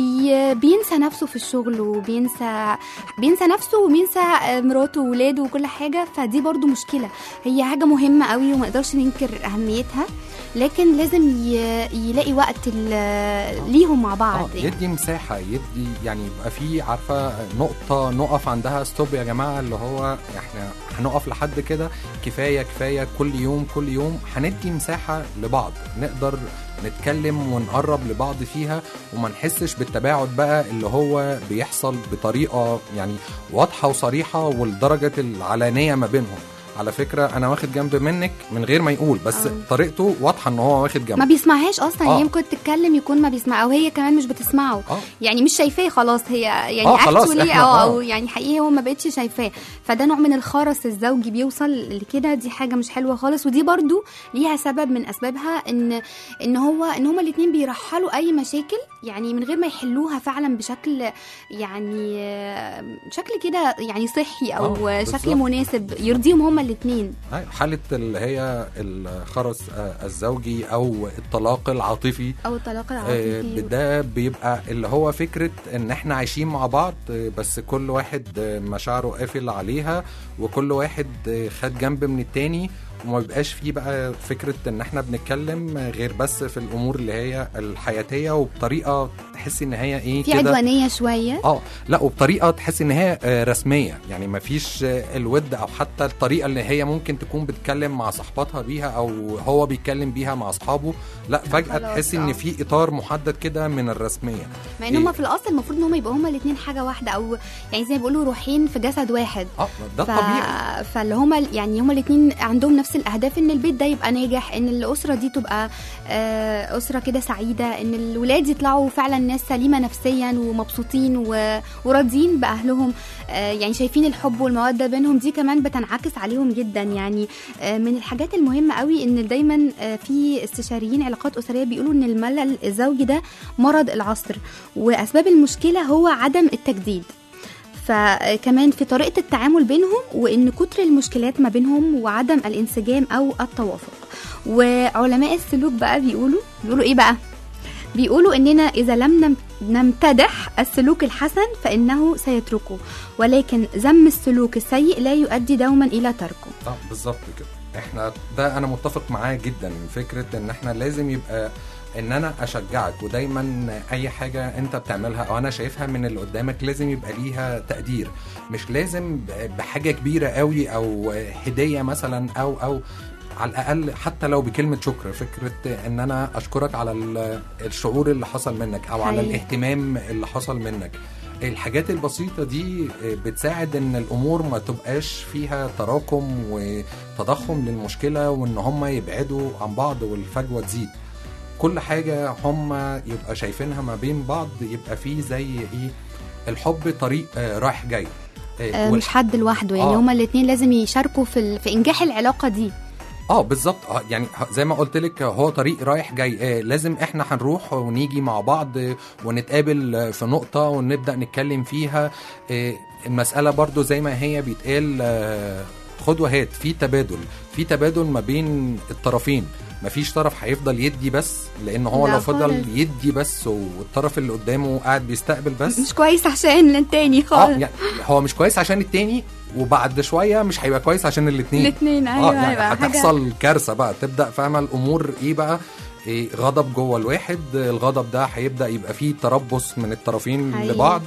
فبينسى نفسه في الشغل وبينسى بينسى نفسه وبينسى آه، مراته وولاده وكل حاجه. فدي برضو مشكله، هي حاجه مهمه قوي وما نقدرش ننكر اهميتها، لكن لازم ي- يلاقي وقت ال- ليهم مع بعض. اه يدي مساحه، يدي يعني يبقى في عارفه نقطه نقف عندها ستوب يا جماعه، اللي هو احنا هنقف لحد كده، كفايه كفايه كل يوم كل يوم هندي مساحه لبعض نقدر نتكلم ونقرب لبعض فيها، وما نحسش بالتباعد بقى اللي هو بيحصل بطريقه يعني واضحه وصريحه والدرجه العلانيه ما بينهم. على فكره انا واخد جنب منك من غير ما يقول، بس أوه. طريقته واضحه ان هو واخد جنب، ما بيسمعهاش اصلا. آه. هي ممكن تتكلم يكون ما بيسمع، او هي كمان مش بتسمعه. آه. يعني مش شايفاه خلاص، هي يعني آه، خلاص actually إحنا- أو, آه. او يعني حقيقي هو ما بقتش شايفاه. فده نوع من الخرس الزوجي بيوصل لكده، دي حاجه مش حلوه خالص. ودي برضو ليها سبب من اسبابها، ان ان هو ان هما الاثنين بيرحلوا اي مشاكل يعني من غير ما يحلوها فعلا بشكل يعني آه، شكل كده يعني صحي او آه، شكل بالظبط. مناسب يرضيهم هما الاثنين. حالة اللي هي الخرس آه، الزوجي أو الطلاق العاطفي، او الطلاق آه، العاطفي. ده بيبقى اللي هو فكرة إن إحنا عايشين مع بعض، آه، بس كل واحد آه، مشاعره قافل عليها، وكل واحد آه، خد جنب من التاني، وما بيبقاش فيه بقى فكرة إن إحنا بنتكلم غير بس في الأمور اللي هي الحياتية، وبطريقة تحس إن هي إيه في كده عدوانيه شويه. اه لا، وبطريقه تحس ان هي آه، رسميه، يعني ما فيش آه، الود او حتى الطريقه اللي هي ممكن تكون بتتكلم مع صاحباتها بيها او هو بيتكلم بيها مع اصحابه. لا فجاه خلاص، تحس آه. ان في اطار محدد كده من الرسميه. مع ان إيه؟ هم في الاصل المفروض ان هم يبقوا هم الاثنين حاجه واحده، او يعني زي ما بيقولوا روحين في جسد واحد. اه ده ف... الطبيعي. فاللي هم يعني هم الاثنين عندهم نفس الاهداف، ان البيت ده يبقى ناجح، ان الاسره دي تبقى آه، اسره كده سعيده، ان الولاد يطلعوا فعلا ناس سليمه نفسيا ومبسوطين و... وراضيين باهلهم، آه، يعني شايفين الحب والموده بينهم. دي كمان بتنعكس عليهم جدا. يعني آه، من الحاجات المهمه قوي ان دايما آه، في استشاريين علاقات اسريه بيقولوا ان الملل الزوجي ده مرض العصر، واسباب المشكله هو عدم التجديد. فكمان في طريقة التعامل بينهم، وإن كتر المشكلات ما بينهم وعدم الانسجام أو التوافق. وعلماء السلوك بقى بيقولوا بيقولوا إيه بقى؟ بيقولوا إننا إذا لم نم- نمتدح السلوك الحسن فإنه سيتركه، ولكن ذم السلوك السيء لا يؤدي دوما إلى تركه. اه بالظبط كده. احنا ده انا متفق معاه جدا، فكره ان احنا لازم يبقى ان انا اشجعك، ودايما اي حاجه انت بتعملها او انا شايفها من اللي قدامك لازم يبقى ليها تقدير، مش لازم بحاجه كبيره قوي او هديه مثلا، او او على الاقل حتى لو بكلمه شكر. فكره ان انا اشكرك على ال- الشعور اللي حصل منك، او على حقيقي. الاهتمام اللي حصل منك. الحاجات البسيطة دي بتساعد ان الامور ما تبقاش فيها تراكم وتضخم للمشكلة، وان هم يبعدوا عن بعض والفجوة تزيد. كل حاجة هم يبقى شايفينها ما بين بعض، يبقى فيه زي ايه، الحب طريق آه، رايح جاي. آه، آه، وال- مش حد لوحده، يعني آه. هما الاثنين لازم يشاركوا في ال... في إنجاح العلاقة دي. اه بالظبط. اه يعني ه- زي ما قلت لك هو طريق رايح جاي. آه لازم احنا هنروح ونيجي مع بعض، آه، ونتقابل آه، في نقطة ونبدأ نتكلم فيها. آه المسألة برضو زي ما هي بيتقال، آه خد وهات، في تبادل في تبادل ما بين الطرفين. مفيش طرف هيفضل يدي بس، لان هو لا لو فضل خالص. يدي بس والطرف اللي قدامه قاعد بيستقبل بس، مش كويس عشان التاني اه خالص. يعني هو مش كويس عشان التاني، وبعد شويه مش هيبقى كويس عشان الاثنين. الاثنين ايوه، اه يعني هيبقى حاجة- هتحصل كارثه بقى، تبدا فاهمه الامور ايه بقى، إيه غضب جوه الواحد، الغضب ده هيبدا يبقى فيه تربص من الطرفين حقيقي. لبعض.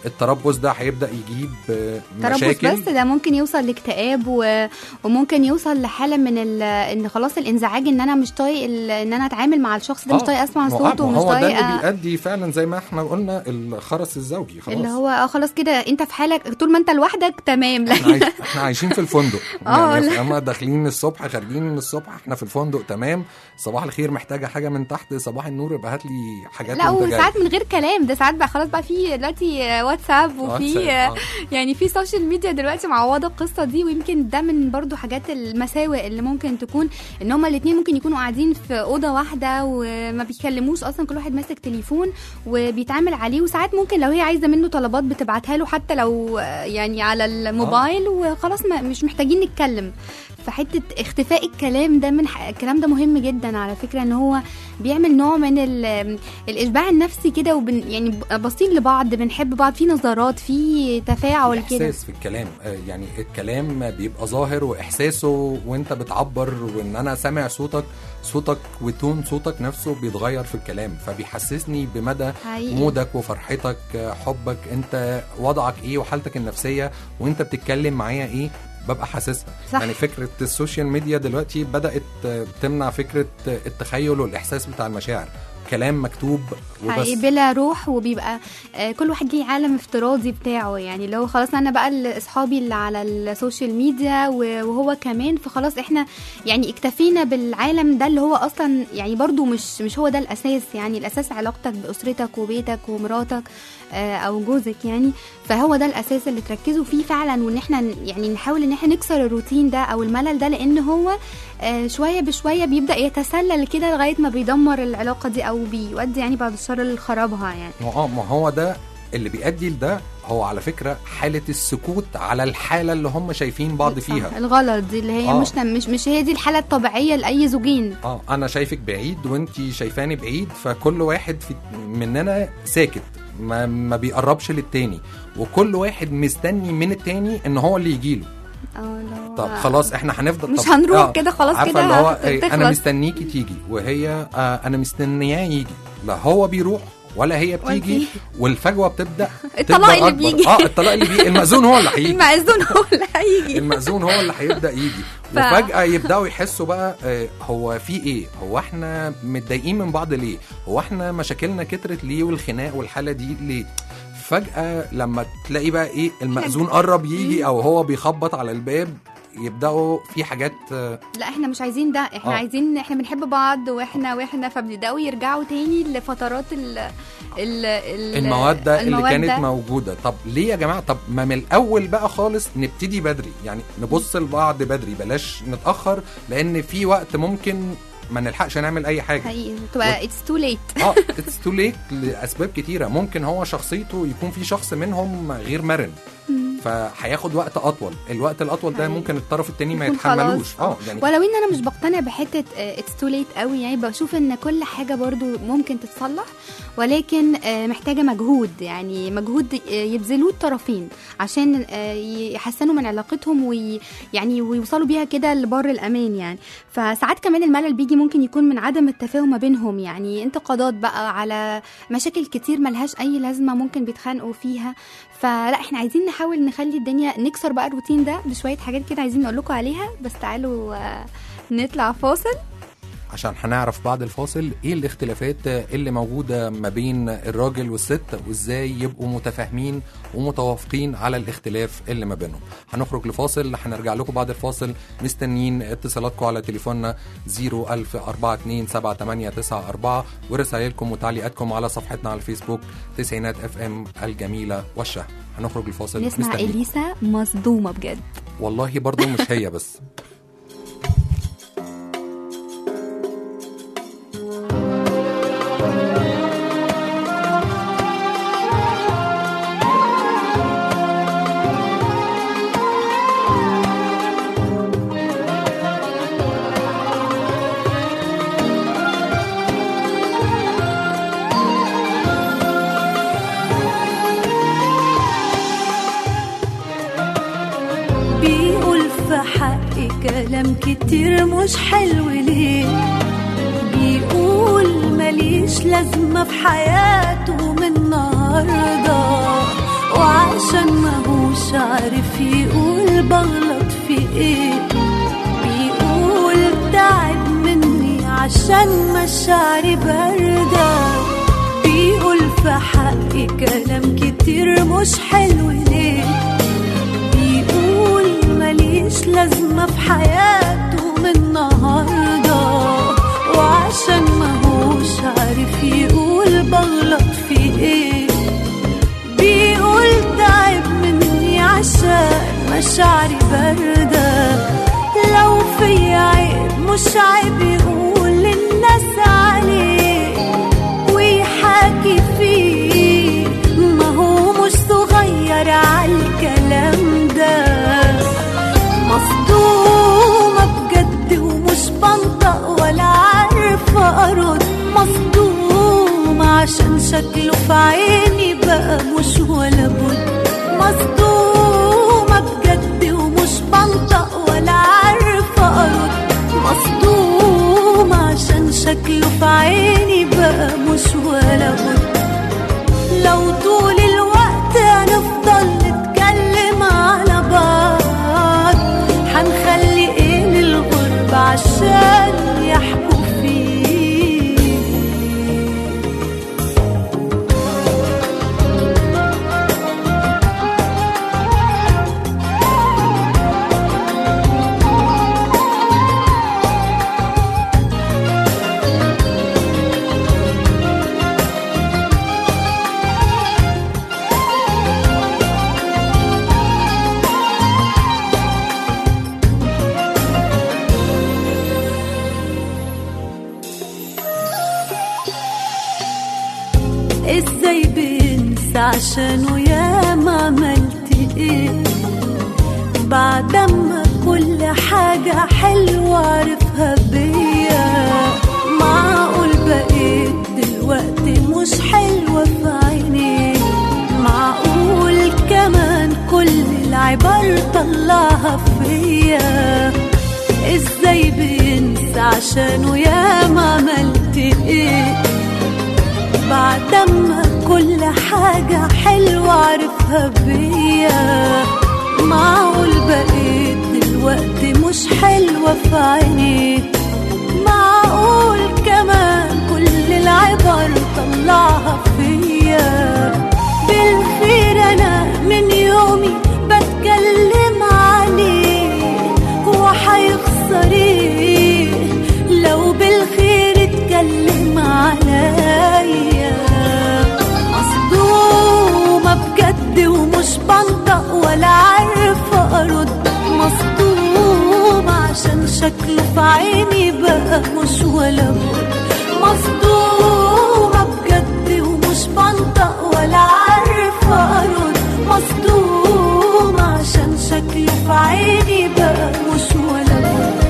التربص ده هيبدا يجيب آه، تربص مشاكل. بس ده ممكن يوصل لاكتئاب و... وممكن يوصل لحاله من ال... ان خلاص الانزعاج، ان انا مش طايق ال... ان انا اتعامل مع الشخص ده، مش طايق اسمع ما هو- صوته، ما ومش هو ده اللي طايقه بيؤدي فعلا زي ما احنا قلنا الخرس الزوجي. خلاص اللي هو اه خلاص كده انت في حالك طول ما انت لوحدك تمام. احنا عايش- احنا عايشين في الفندق اه، يعني لا. اما داخلين الصبح خارجين من الصبح احنا في الفندق تمام. صباح الخير محتاجه حاجه من تحت، صباح النور يبقى هات لي حاجات لا وانت جاي. وساعات من غير كلام، ده ساعات بقى خلاص بقى في دلوقتي واتساب وفي واتساب، آه. يعني في سوشيال ميديا دلوقتي معوضه القصه دي. ويمكن ده من برضو حاجات المساوئ اللي ممكن تكون، ان هما الاثنين ممكن يكونوا قاعدين في اوضه واحده وما بيتكلموش اصلا، كل واحد ماسك تليفون وبيتعامل عليه. وساعات ممكن لو هي عايزه منه طلبات بتبعتها له حتى لو يعني على الموبايل، وخلاص ما مش محتاجين نتكلم. فحته اختفاء الكلام ده من ح... الكلام ده مهم جدا على فكره، ان هو بيعمل نوع من ال... الاشباع النفسي كده، وبن... يعني باصين لبعض، بنحب بعض، في نظرات، في تفاعل كده. احساس في الكلام، آه، يعني الكلام بيبقى ظاهر واحساسه وانت بتعبر، وان انا سامع صوتك صوتك وتون صوتك نفسه بيتغير في الكلام، فبيحسسني بمدى حقيقي. مودك وفرحتك، آه، حبك، انت وضعك ايه وحالتك النفسيه وانت بتتكلم معايا ايه، ببقى حاسسها. صح. يعني فكره السوشيال ميديا دلوقتي بدات آه، تمنع فكره آه، التخيل والاحساس بتاع المشاعر، كلام مكتوب وبس. حقيقي بلا روح، وبيبقى آه كل واحد ليه عالم افتراضي بتاعه. يعني لو خلاص انا بقى ال- اصحابي اللي على السوشيال ميديا و- وهو كمان، فخلاص احنا يعني اكتفينا بالعالم ده اللي هو اصلا يعني برضو مش مش هو ده الاساس. يعني الاساس علاقتك باسرتك وبيتك ومراتك آه او جوزك يعني، فهو ده الاساس اللي تركزوا فيه فعلا. وان احنا ن- يعني نحاول ان احنا نكسر الروتين ده او الملل ده، لان هو آه شويه بشويه بيبدا يتسلل كده لغايه ما بيدمر العلاقه دي، او بيودي يعني بعد الشر لخرابها يعني. ما اه ما هو ده اللي بيؤدي لده. هو على فكره حاله السكوت على الحاله اللي هم شايفين بعض فيها، صح، الغلط دي اللي هي آه. مش مش مش هي دي الحاله الطبيعيه لاي زوجين. اه انا شايفك بعيد وانتي شايفاني بعيد، فكل واحد في مننا ساكت، ما, ما بيقربش للتاني، وكل واحد مستني من التاني ان هو اللي يجيله. اه لا طب خلاص احنا هنفضل مش طب هنروح آه، كده خلاص عارفة كده اللي هو هت- إيه، انا تخلص. مستنيكي تيجي، وهي آه انا مستنياه يجي، لا هو بيروح ولا هي بتيجي، وانتي- والفجوه بتبدا الطلاق تكبر اللي أكبر. بيجي. اه الطلاق اللي بيجي، المأذون هو اللي هيجي، المأذون هو اللي هيجي. المأذون هو اللي هيبدا يجي. ف- وفجأة يبدأوا يحسوا بقى آه، هو في ايه، هو احنا متضايقين من بعض ليه، هو احنا مشاكلنا كترت ليه، والخناق والحالة دي ليه. فجأة لما تلاقي بقى ايه المأذون قرب يجي او هو بيخبط على الباب، يبدأوا في حاجات آه، لا احنا مش عايزين ده، احنا آه. عايزين احنا بنحب بعض واحنا واحنا فبيبداوا يرجعوا تاني لفترات ال ال ال المودة اللي المودة. كانت موجودة. طب ليه يا جماعة؟ طب ما من الأول بقى خالص نبتدي بدري، يعني نبص لبعض بدري، بلاش نتأخر، لأن في وقت ممكن ما نلحقش نعمل أي حاجة. حقيقي تبقى اتس تو ليت. اه اتس تو ليت لأسباب كتيرة. ممكن هو شخصيته يكون في شخص منهم غير مرن، فهياخد وقت اطول. الوقت الاطول ده حقيقي. ممكن الطرف التاني ما يكون يتحملوش. خلاص. اه يعني ولو ان انا مش بقتنع بحته اتس تو ليت قوي، يعني بشوف ان كل حاجه برضو ممكن تتصلح، ولكن آه، محتاجه مجهود، يعني مجهود آه، يبذلوه الطرفين عشان آه، يحسنوا من علاقتهم ويعني ويوصلوا بيها كده لبر الامان يعني. فساعات كمان الملل بيجي ممكن يكون من عدم التفاهم ما بينهم، يعني انتقادات بقى على مشاكل كتير ملهاش اي لازمه ممكن بيتخانقوا فيها. فلا احنا عايزين نحاول نخلي الدنيا نكسر بقى الروتين ده بشويه حاجات كده عايزين نقول لكم عليها. بس تعالوا آه، نطلع فاصل عشان هنعرف بعد الفاصل ايه الاختلافات اللي موجودة ما بين الراجل والست، وازاي يبقوا متفاهمين ومتوافقين على الاختلاف اللي ما بينهم. هنخرج لفاصل، هنرجع لكم بعد الفاصل. مستنيين اتصالاتكم على تليفوننا صفر ألف أربعة اتنين سبعة تمانية تسعة أربعة، ورسائلكم وتعليقاتكم على صفحتنا على الفيسبوك تسعينات اف ام الجميلة والشهم. هنخرج لفاصل. نسمع مستنيين. اليسا مصدومه بجد. والله برضو مش هي بس. بيقول في حقي كلام كتير مش حلو ليه، بيقول ماليش لازمة في حياته من النهاردة، وعشان ماهوش عارف يقول بغلط في ايه، بيقول تعب مني عشان مشاعري باردة، بيقول في حقي كلام كتير مش حلو ليه، بيقول ماليش لازمة في حياته من النهاردة، وعشان ماهوش عارف يقول بغلط في ايه، بيقول تعب مني عشان مشاعري باردة، لو في عيب مش عيب يقول للناس عليه ويحاكي فيه، ما هو مش صغير عالكلام ده، مصدومة بجد ومش بنطق ولا عارفة أرد، مصدومة عشان شكله في عيني بقى مش ولا بد، مصدومة بجد ومش بنطق ولا عارفة أرد، مصدومة عشان شكله في عيني بقى مش ولا بد، لو طول الوقت هنفضل نتكلم على بعض هنخلي ايه للغرب عشان يحكوا فيه. ازاي بنسى عشانه يا ما عملت ايه، بعد ما كل حاجة حلوة عرفها بيا، معقول بقيت دلوقتي مش حلوة في عينيه، معقول كمان كل العبر طلعها فيا، ازاي بنسى عشانه يا ما عملت ايه، بعد ما كل حاجة حلوة عرفها بيا، معقول بقيت دلوقتي مش حلوة في عينيه، معقول كمان كل العبر طلعها فيا، بالخير أنا من يومي بتكلم عليه، هو حيخسر ايه لو بالخير اتكلم عليا، مصدومة بجد ومش بنطق ولا عارفة أرد، مصدومة عشان شكله في عيني بقى مش ولا بد، مصدومة بجد ومش بنطق ولا عارفة أرد، مصدومة عشان شكله في عيني بقى مش ولا بد.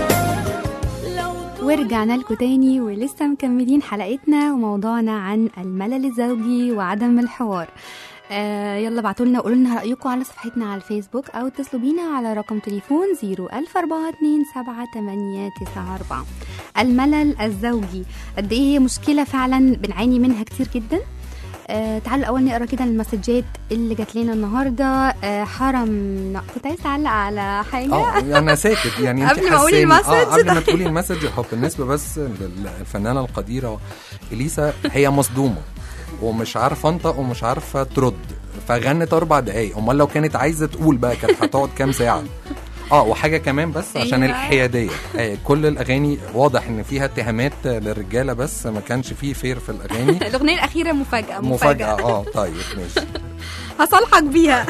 ورجعنا لكم تاني ولسه مكملين حلقتنا وموضوعنا عن الملل الزوجي وعدم الحوار. آه يلا بعتولنا وقولوا لنا رأيكم على صفحتنا على الفيسبوك أو اتصلوا بينا على رقم تليفون صفر ألف أربعة اتنين سبعة تمانية تسعة أربعة. الملل الزوجي قد إيه هي مشكلة فعلا بنعاني منها كتير جدا. آه تعالوا الأول نقرأ كده المسجات اللي جات لنا النهاردة. آه حرم كنت عايز أعلق على حاجة اه انا ساكت يعني قبل ما اقول المسج. اه قبل ما تقولي المسج هو بالنسبه بس للفنانه القديره اليسا، هي مصدومه ومش عارفه انطق ومش عارفه ترد، فغنت اربع دقايق، امال لو كانت عايزه تقول بقى كانت هتقعد كام ساعه. اه وحاجه كمان بس عشان أيوة. الحياديه، آه كل الاغاني واضح ان فيها اتهامات للرجاله بس ما كانش فيه فير في الاغاني. الأغنية الأخيرة مفاجأة مفاجاه اه طيب ماشي هصالحك بيها.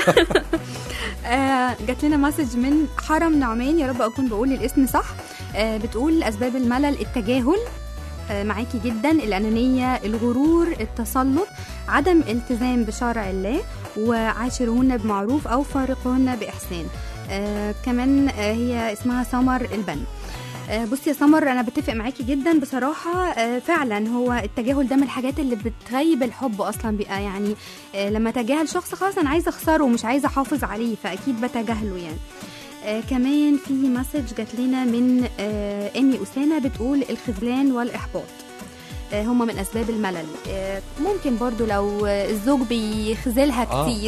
آه جات لنا مسج من حرم نعمان، يا رب اكون بقول الاسم صح. آه بتقول اسباب الملل التجاهل، آه معاكي جدا، الانانيه، الغرور، التسلط، عدم التزام بشرع الله، وعاشرهن بمعروف او فارقهن باحسان. آه كمان آه هي اسمها سمر البن. آه بصي يا سمر، انا بتفق معاكي جدا بصراحه. آه فعلا هو التجاهل ده من الحاجات اللي بتغيب الحب اصلا بقى، يعني آه لما تجاهل شخص خلاص انا عايزه اخسره ومش عايزه احافظ عليه، فاكيد بتجاهله يعني. آه كمان في مسج جات لنا من آه امي اسامه، بتقول الخذلان والاحباط آه هم من اسباب الملل. آه ممكن برضو لو الزوج بيخذلها كتير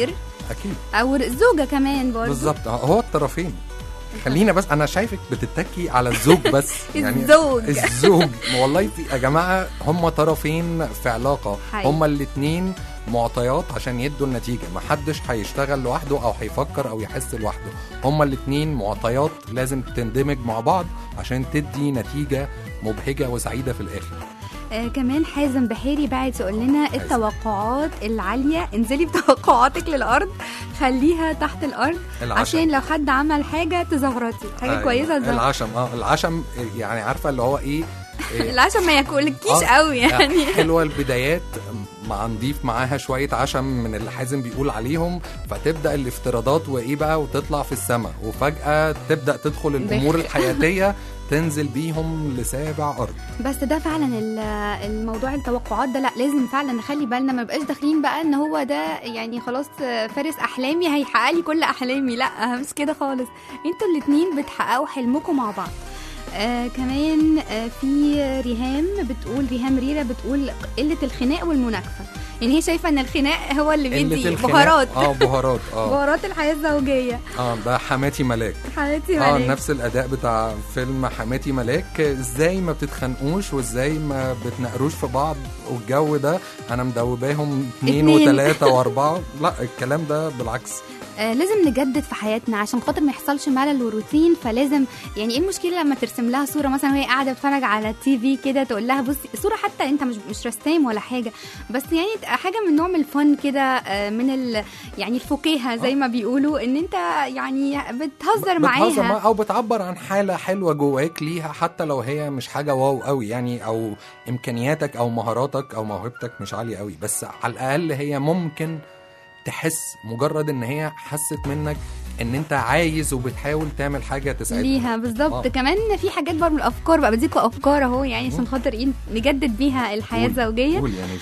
اكيد او الزوجه كمان برضه. بالظبط، هو الطرفين. خلينا بس، انا شايفك بتتكي على الزوج بس يعني الزوج الزوج والله في يا جماعه هم طرفين في علاقه، حقيقي. هم الاثنين معطيات عشان يدوا النتيجه، ما حدش هيشتغل لوحده او هيفكر او يحس لوحده، هم الاثنين معطيات لازم تندمج مع بعض عشان تدي نتيجه مبهجه وسعيده في الاخر. آه كمان حازم بحيري بعد يقول لنا التوقعات العالية، انزلي بتوقعاتك للأرض، خليها تحت الأرض العشم. عشان لو حد عمل حاجة تزغرطي حاجة أيوة. كويسة تزغرطي. العشم اه العشم يعني عارفه اللي هو ايه, إيه العشم ما ياكلكيش آه قوي يعني. حلوه البدايات، مع نضيف معاها شويه عشم من اللي حازم بيقول عليهم، فتبدا الافتراضات وايه بقى وتطلع في السماء، وفجاه تبدا تدخل الامور الحياتيه تنزل بيهم لسابع ارض. بس ده فعلا الموضوع التوقعات ده لا لازم فعلا نخلي بالنا، ما بقاش داخلين بقى ان هو ده يعني خلاص فارس احلامي هيحقق لي كل احلامي، لا مش كده خالص، انتوا الاتنين بتحققوا حلمكم مع بعض. آه كمان آه في ريهام بتقول، ريهام ريرة بتقول قلة الخناق والمناكفة، يعني هي شايفة ان الخناق هو اللي بيدي بهارات اه بهارات اه بهارات الحياة الزوجية. اه ده حماتي ملاك، حماتي اه ملاك نفس الاداء بتاع فيلم حماتي ملاك، ازاي ما بتتخانقوش وازاي ما بتنقروش في بعض، والجو ده انا مدوباهم اتنين وتلاتة واربعة، لا الكلام ده بالعكس. آه لازم نجدد في حياتنا عشان خاطر ما يحصلش ملل وروتين، فلازم يعني ايه المشكله لما ترسم لها صوره مثلا وهي قاعده بتتفرج على التي في كده، تقول لها بصي صوره حتى انت مش مش رسام ولا حاجه، بس يعني حاجه من نوع من الفن كده، آه من ال يعني الفكاهه زي ما بيقولوا، ان انت يعني بتهزر معاها مع او بتعبر عن حاله حلوه جواك ليها، حتى لو هي مش حاجه واو قوي يعني، او امكانياتك او مهاراتك او موهبتك مش عاليه قوي، بس على الاقل هي ممكن تحس مجرد ان هي حست منك ان انت عايز وبتحاول تعمل حاجه تساعدها ليها بالظبط. آه. كمان في حاجات برضه من الافكار بقى بديكوا افكار اهو يعني عشان خاطر ايه نجدد بيها الحياه الزوجيه. قول يعني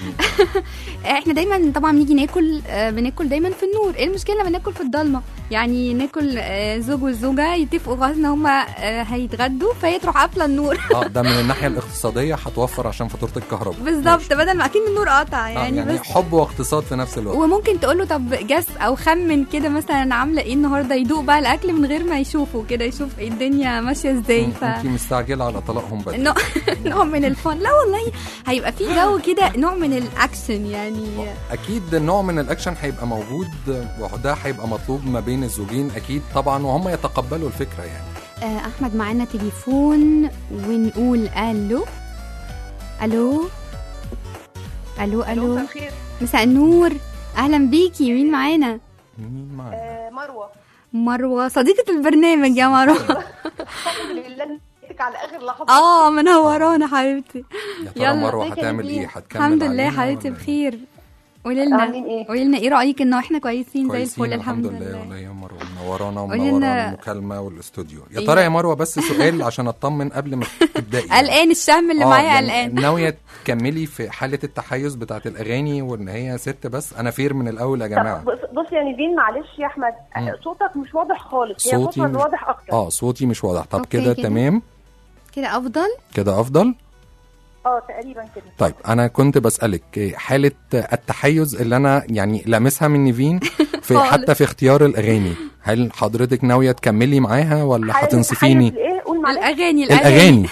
احنا دايما طبعا بنيجي ناكل، آه بناكل دايما في النور، ايه المشكله لما ناكل في الضلمه؟ يعني ناكل آه زوج والزوجه يتفقوا خلاص ان هم آه هيتغدوا فهي تروح قافله النور. اه ده من الناحيه الاقتصاديه هتوفر عشان فاتوره الكهرباء بالظبط، بدل ما اكيد النور قطع يعني, آه يعني بس حب واقتصاد في نفس الوقت. وممكن تقول له طب جس او خمن كده مثلا عامله ايه النهارده، يدوق بقى الاكل من غير ما يشوفوا كده، يشوف ايه الدنيا ماشيه ازاي. ف انت مستعجله على طلاقهم بدري. نوع نوع من الفن، لا والله هيبقى في جو كده نوع من الاكشن يعني. اكيد نوع من الاكشن هيبقى موجود، وده هيبقى مطلوب ما بين الزوجين اكيد طبعا، وهم يتقبلوا الفكره يعني. آه احمد معانا تليفون ونقول الو الو الو الو مساء النور، اهلا بيكي، مين معانا؟ مين معانا؟ آه مروه. مروه صديقه البرنامج يا مروه. الحمد لله على اخر لحظه. اه منورانا حبيبتي. يا ترى مروه هتعمل ايه؟ هتكمل؟ الحمد لله حبيبتي بخير. قولي لنا قولي لنا ايه رايك انه احنا كويسين زي الفل الحمد لله. الحمد لله والله يا مروه منورانا ومنورانا المكالمه والاستوديو. يا ترى يا مروه بس سؤال عشان اطمن قبل ما تبداي. قلقان الشهم اللي معايا قلقان. ناويه تكملي في حاله التحيز بتاعه الاغاني وان هي ست بس؟ انا فير من الاول يا جماعه. بص يا نيفين معلش يا احمد، صوتك مش واضح خالص، هي صوتك واضح اكتر. اه صوتي مش واضح. طب كده تمام كده افضل كده افضل اه تقريبا كده. طيب انا كنت بسالك حاله التحيز اللي انا يعني لامسها من نيفين في حتى في اختيار الاغاني، هل حضرتك ناويه تكملي معاها ولا هتنصفيني؟ ايه قول معلش. الاغاني الاغاني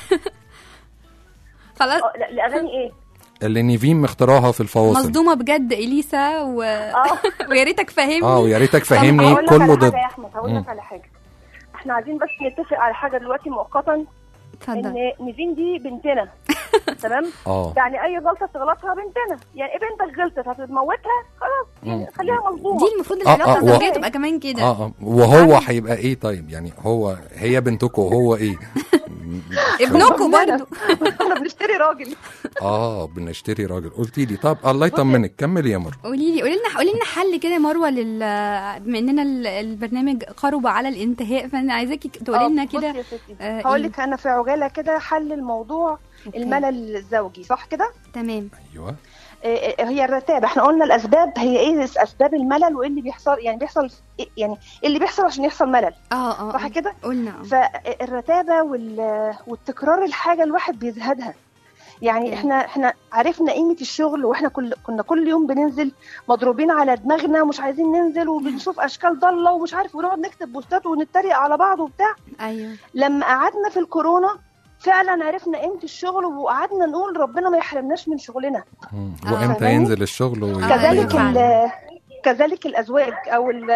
خلاص. الاغاني ايه اللي نيفين مختاراها في الفواصل؟ مصدومه بجد اليسا و... ويا ريتك فهمني. اه ويا ريتك فهمني كله ضد. يا احمد هقول لك على حاجه، احنا عايزين بس نتفق على حاجه دلوقتي مؤقتا، ان نيفين دي بنتنا تمام. اه يعني اي غلطه تغلطها بنتنا، يعني ايه بنتك غلطت هتموتها خلاص يعني خليها مظلومه. دي المفروض العلاقه الزوجيه تبقى كمان كده. اه اه وهو هيبقى ايه طيب؟ يعني هو هي بنتكم وهو ايه؟ ابنكم برضه. احنا بنشتري راجل. اه بنشتري راجل قلتي لي. طب الله يطمنك كملي يا مروه. قولي لي قولي لنا قولي لنا حل كده يا مروه لل بما اننا البرنامج قرب على الانتهاء، فانا عايزاكي تقولي لنا كده. آه هقول لك انا في عجاله كده حل الموضوع. أوكي. الملل الزوجي صح كده؟ تمام. ايوه. آه هي الرتابه، احنا قلنا الاسباب هي ايه اسباب الملل وايه اللي بيحصل، يعني بيحصل إيه يعني ايه اللي بيحصل عشان يحصل ملل. اه اه صح كده؟ قلنا. فالرتابه والتكرار الحاجه الواحد بيزهدها، يعني احنا احنا عرفنا قيمه الشغل، واحنا كل كنا كل يوم بننزل مضروبين على دماغنا ومش عايزين ننزل، وبنشوف اشكال ضاله ومش عارف، ونقعد نكتب بوستات ونتريق على بعض وبتاع. ايوه. لما قعدنا في الكورونا فعلا عرفنا قيمه الشغل، وقعدنا نقول ربنا ما يحرمناش من شغلنا. وامتى ينزل الشغل وي... كذلك ال... كذلك الازواج او ال...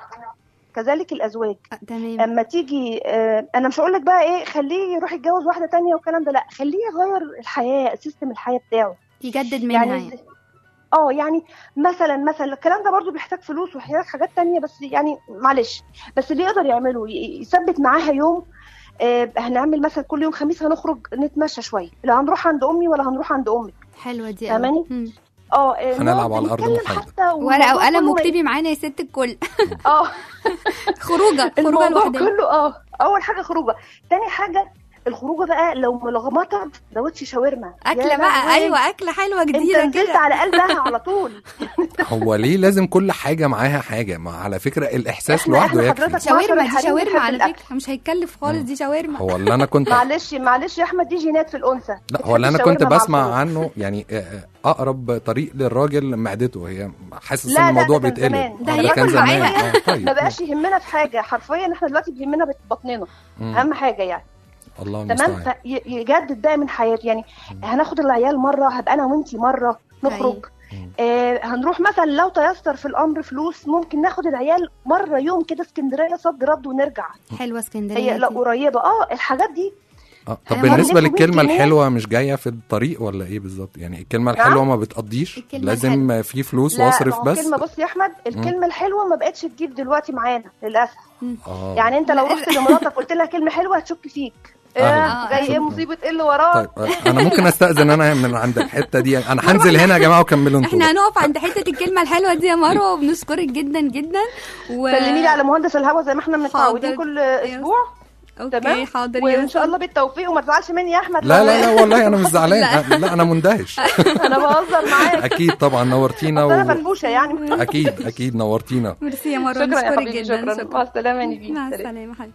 كذلك الازواج تمام. اما تيجي آه انا مش هقول لك بقى ايه خليه يروح يتجوز واحده تانية والكلام ده، لا، خليه يغير الحياه، سيستم الحياه بتاعه، يجدد منها يعني. اه يعني مثلا مثلا الكلام ده برضو بيحتاج فلوس وبيحتاج حاجات تانية، بس يعني معلش، بس اللي يقدر يعمله يثبت معاها يوم. آه هنعمل مثلا كل يوم خميس هنخرج نتمشى شويه، لا هنروح عند امي ولا هنروح عند امك. حلوه دي فاهماني؟ اه هنلعب على الارض حتى ورقه وقلم واكتبي معانا يا ست الكل. اه خروجه خروجه لوحدها كله. اه اول حاجه خروجه، تاني حاجه الخروجه بقى لو ملغمطه دوتش شاورما اكله بقى. ايوه اكله حلوه جديده انت نزلت على قلبها على طول. هو ليه لازم كل حاجه معاها حاجه؟ ما على فكره الاحساس لوحده يكفي. شاورما دي شاورما على فكره مش هيتكلف خالص، دي شاورما. هو اللي انا كنت معلش معلش يا احمد، دي جينات في الانثى. لا هو اللي انا كنت بسمع عنه يعني اقرب طريق للراجل معدته، هي حاسس ان الموضوع بيتقلب. ده هياكل معاها. ما بقاش يهمنا في حاجه، حرفيا احنا دلوقتي بيهمنا بطننا اهم حاجه يعني. الله تمام. فيجدد ده من حياتي يعني. مم. هناخد العيال مره، هبقى انا وانتي مره نخرج. آه هنروح مثلا لو تيسر في الامر فلوس، ممكن ناخد العيال مره يوم كده اسكندريه صد رد ونرجع. حلوه اسكندريه هي لا قريبه. اه الحاجات دي. آه. طب بالنسبه للكلمه الحلوه مش جايه في الطريق ولا ايه بالظبط؟ يعني الكلمه الحلوه ما بتقضيش، لازم الحلوة. في فلوس واصرف بس. الكلمه بص يا احمد، الكلمه الحلوه ما بقتش تجيب دلوقتي معانا للاسف. آه. يعني انت لو رحت لمراتك قلت لها كلمه حلوه هتشك فيك. آه جاي ايه مصيبه ايه اللي وراك. طيب انا ممكن استاذن انا من عند الحته دي، انا هنزل هنا يا جماعه وكملوا انتوا. احنا هنقف عند حته الكلمه الحلوه دي يا مروه، وبنشكرك جدا جدا. و... سلمي لي على مهندس الهوا زي ما احنا متعودين كل اسبوع. اوكي حاضر، وان شاء الله بالتوفيق، وما تزعلش مني يا احمد. لا لا لا والله انا مش زعلان. لا. لا انا مندهش. انا بهزر معاك. اكيد طبعا نورتينا. و... انا فنبوشه يعني. اكيد اكيد نورتينا. ميرسي يا مروه، نشكرك جدا. شكرا. مع السلامه يا نبيل. مع السلامه حبيبتي.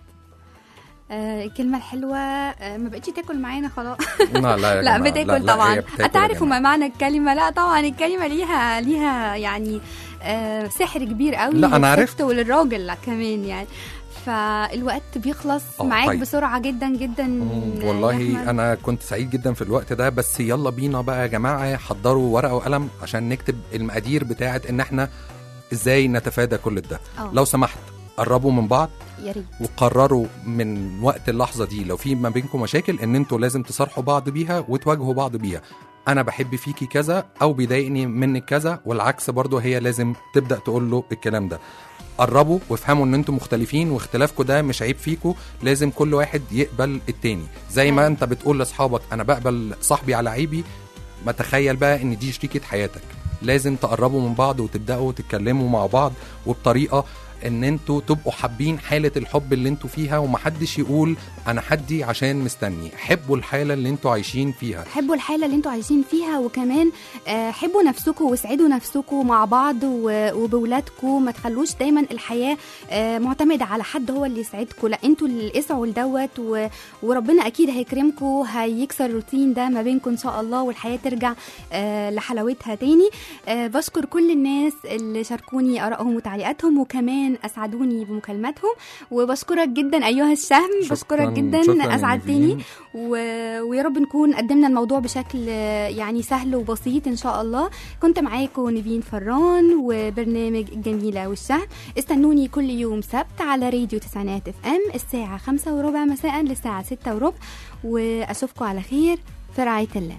آه الكلمة الحلوة آه ما بقتش تاكل معانا خلاص. لا لا لا بتاكل طبعا. أتعرفوا ما معنى الكلمة؟ لا طبعا الكلمة ليها ليها يعني آه سحر كبير قوي. لا أنا عرفت. وللراجل كمان يعني. فالوقت بيخلص معاك طيب. بسرعة جدا جدا. والله أنا كنت سعيد جدا في الوقت ده، بس يلا بينا بقى يا جماعة حضروا ورقة وقلم عشان نكتب المقادير بتاعة إن احنا إزاي نتفادى كل ده. أوه. لو سمحت قربوا من بعض يا ريت، وقرروا من وقت اللحظة دي لو في ما بينكم مشاكل ان انتوا لازم تصارحوا بعض بيها وتواجهوا بعض بيها. انا بحب فيكي كذا او بيضايقني منك كذا، والعكس برضو هي لازم تبدأ تقول له الكلام ده. قربوا وافهموا ان انتوا مختلفين، واختلافكم ده مش عيب فيكم، لازم كل واحد يقبل التاني. زي ما انت بتقول لاصحابك انا بقبل صاحبي على عيبي، ما تخيل بقى ان دي شريكة حياتك. لازم تقربوا من بعض وتبدأوا تتكلموا مع بعض وبطريقة ان انتوا تبقوا حابين حالة الحب اللي انتوا فيها، ومحدش يقول انا حدي عشان مستني. حبوا الحالة اللي انتوا عايشين فيها، حبوا الحالة اللي انتوا عايشين فيها، وكمان حبوا نفسكم واسعدوا نفسكم مع بعض وبولادكم. ما تخلوش دايما الحياة معتمدة على حد هو اللي يسعدكم، لا انتوا اللي اسعوا لدوت، وربنا اكيد هيكرمكم، هيكسر الروتين ده ما بينكم ان شاء الله، والحياة ترجع لحلاوتها تاني. بشكر كل الناس اللي شاركوني آرائهم وتعليقاتهم، وكمان أسعدوني بمكالماتهم. وبشكرك جدا أيها الشهم، بشكرك جدا، أسعدتني. و... ويا رب نكون قدمنا الموضوع بشكل يعني سهل وبسيط إن شاء الله. كنت معاكم نيفين فران وبرنامج الجميلة والشهم. استنوني كل يوم سبت على راديو تسعينات اف ام الساعة خمسة وربع مساء للساعة ستة وربع، وأشوفكم على خير في رعاية الله.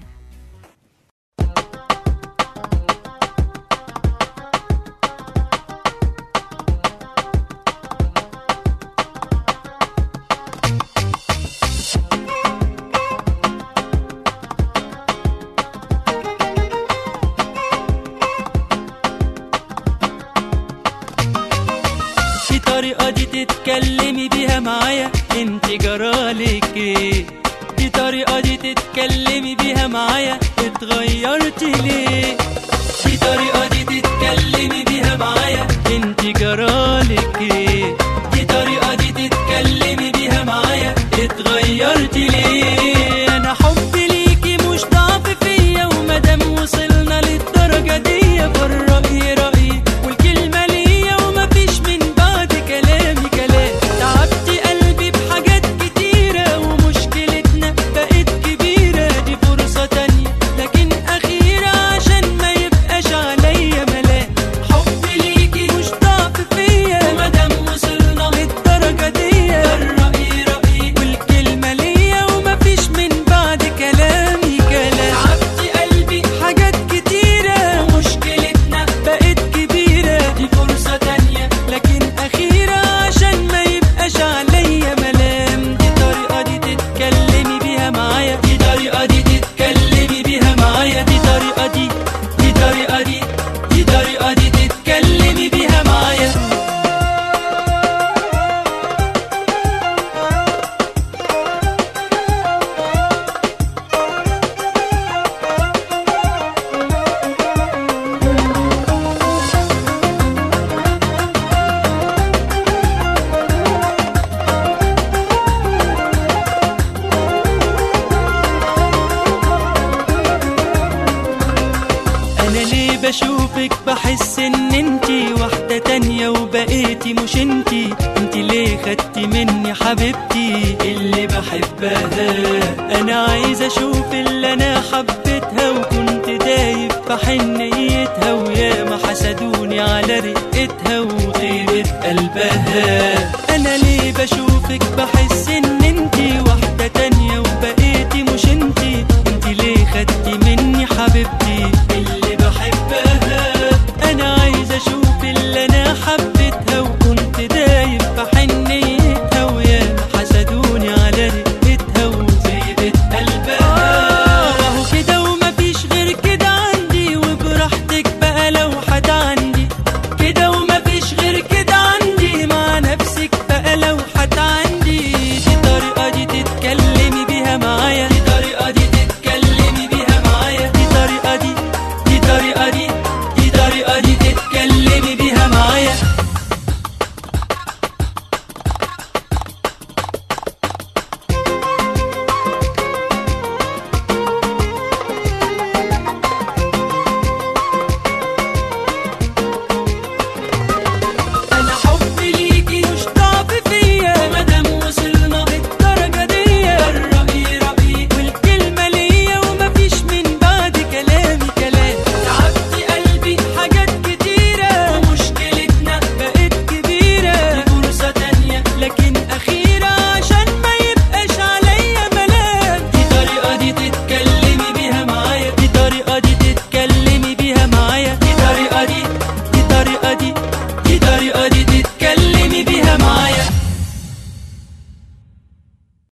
الطريقة دي تتكلمي بيها معايا انت جرالك ايه؟ دي طريقة دي تتكلمي بيها معايا اتغيرتي ليه؟ دي طريقة دي تتكلمي بيها معايا انت جرالك ايه؟ دي طريقة دي تتكلمي بيها معايا اتغيرتي ليه؟ انا حبي ليكي مش ضعف بشوفك بحس ان انتي واحدة تانية وبقيتي مش انتي. انتي ليه خدتي مني حبيبتي اللي بحبها؟ انا عايز اشوف اللي انا حبيتها وكنت دايب في حنيتها، ويا ما حسدوني على رقتها وطيبة قلبها. انا ليه بشوفك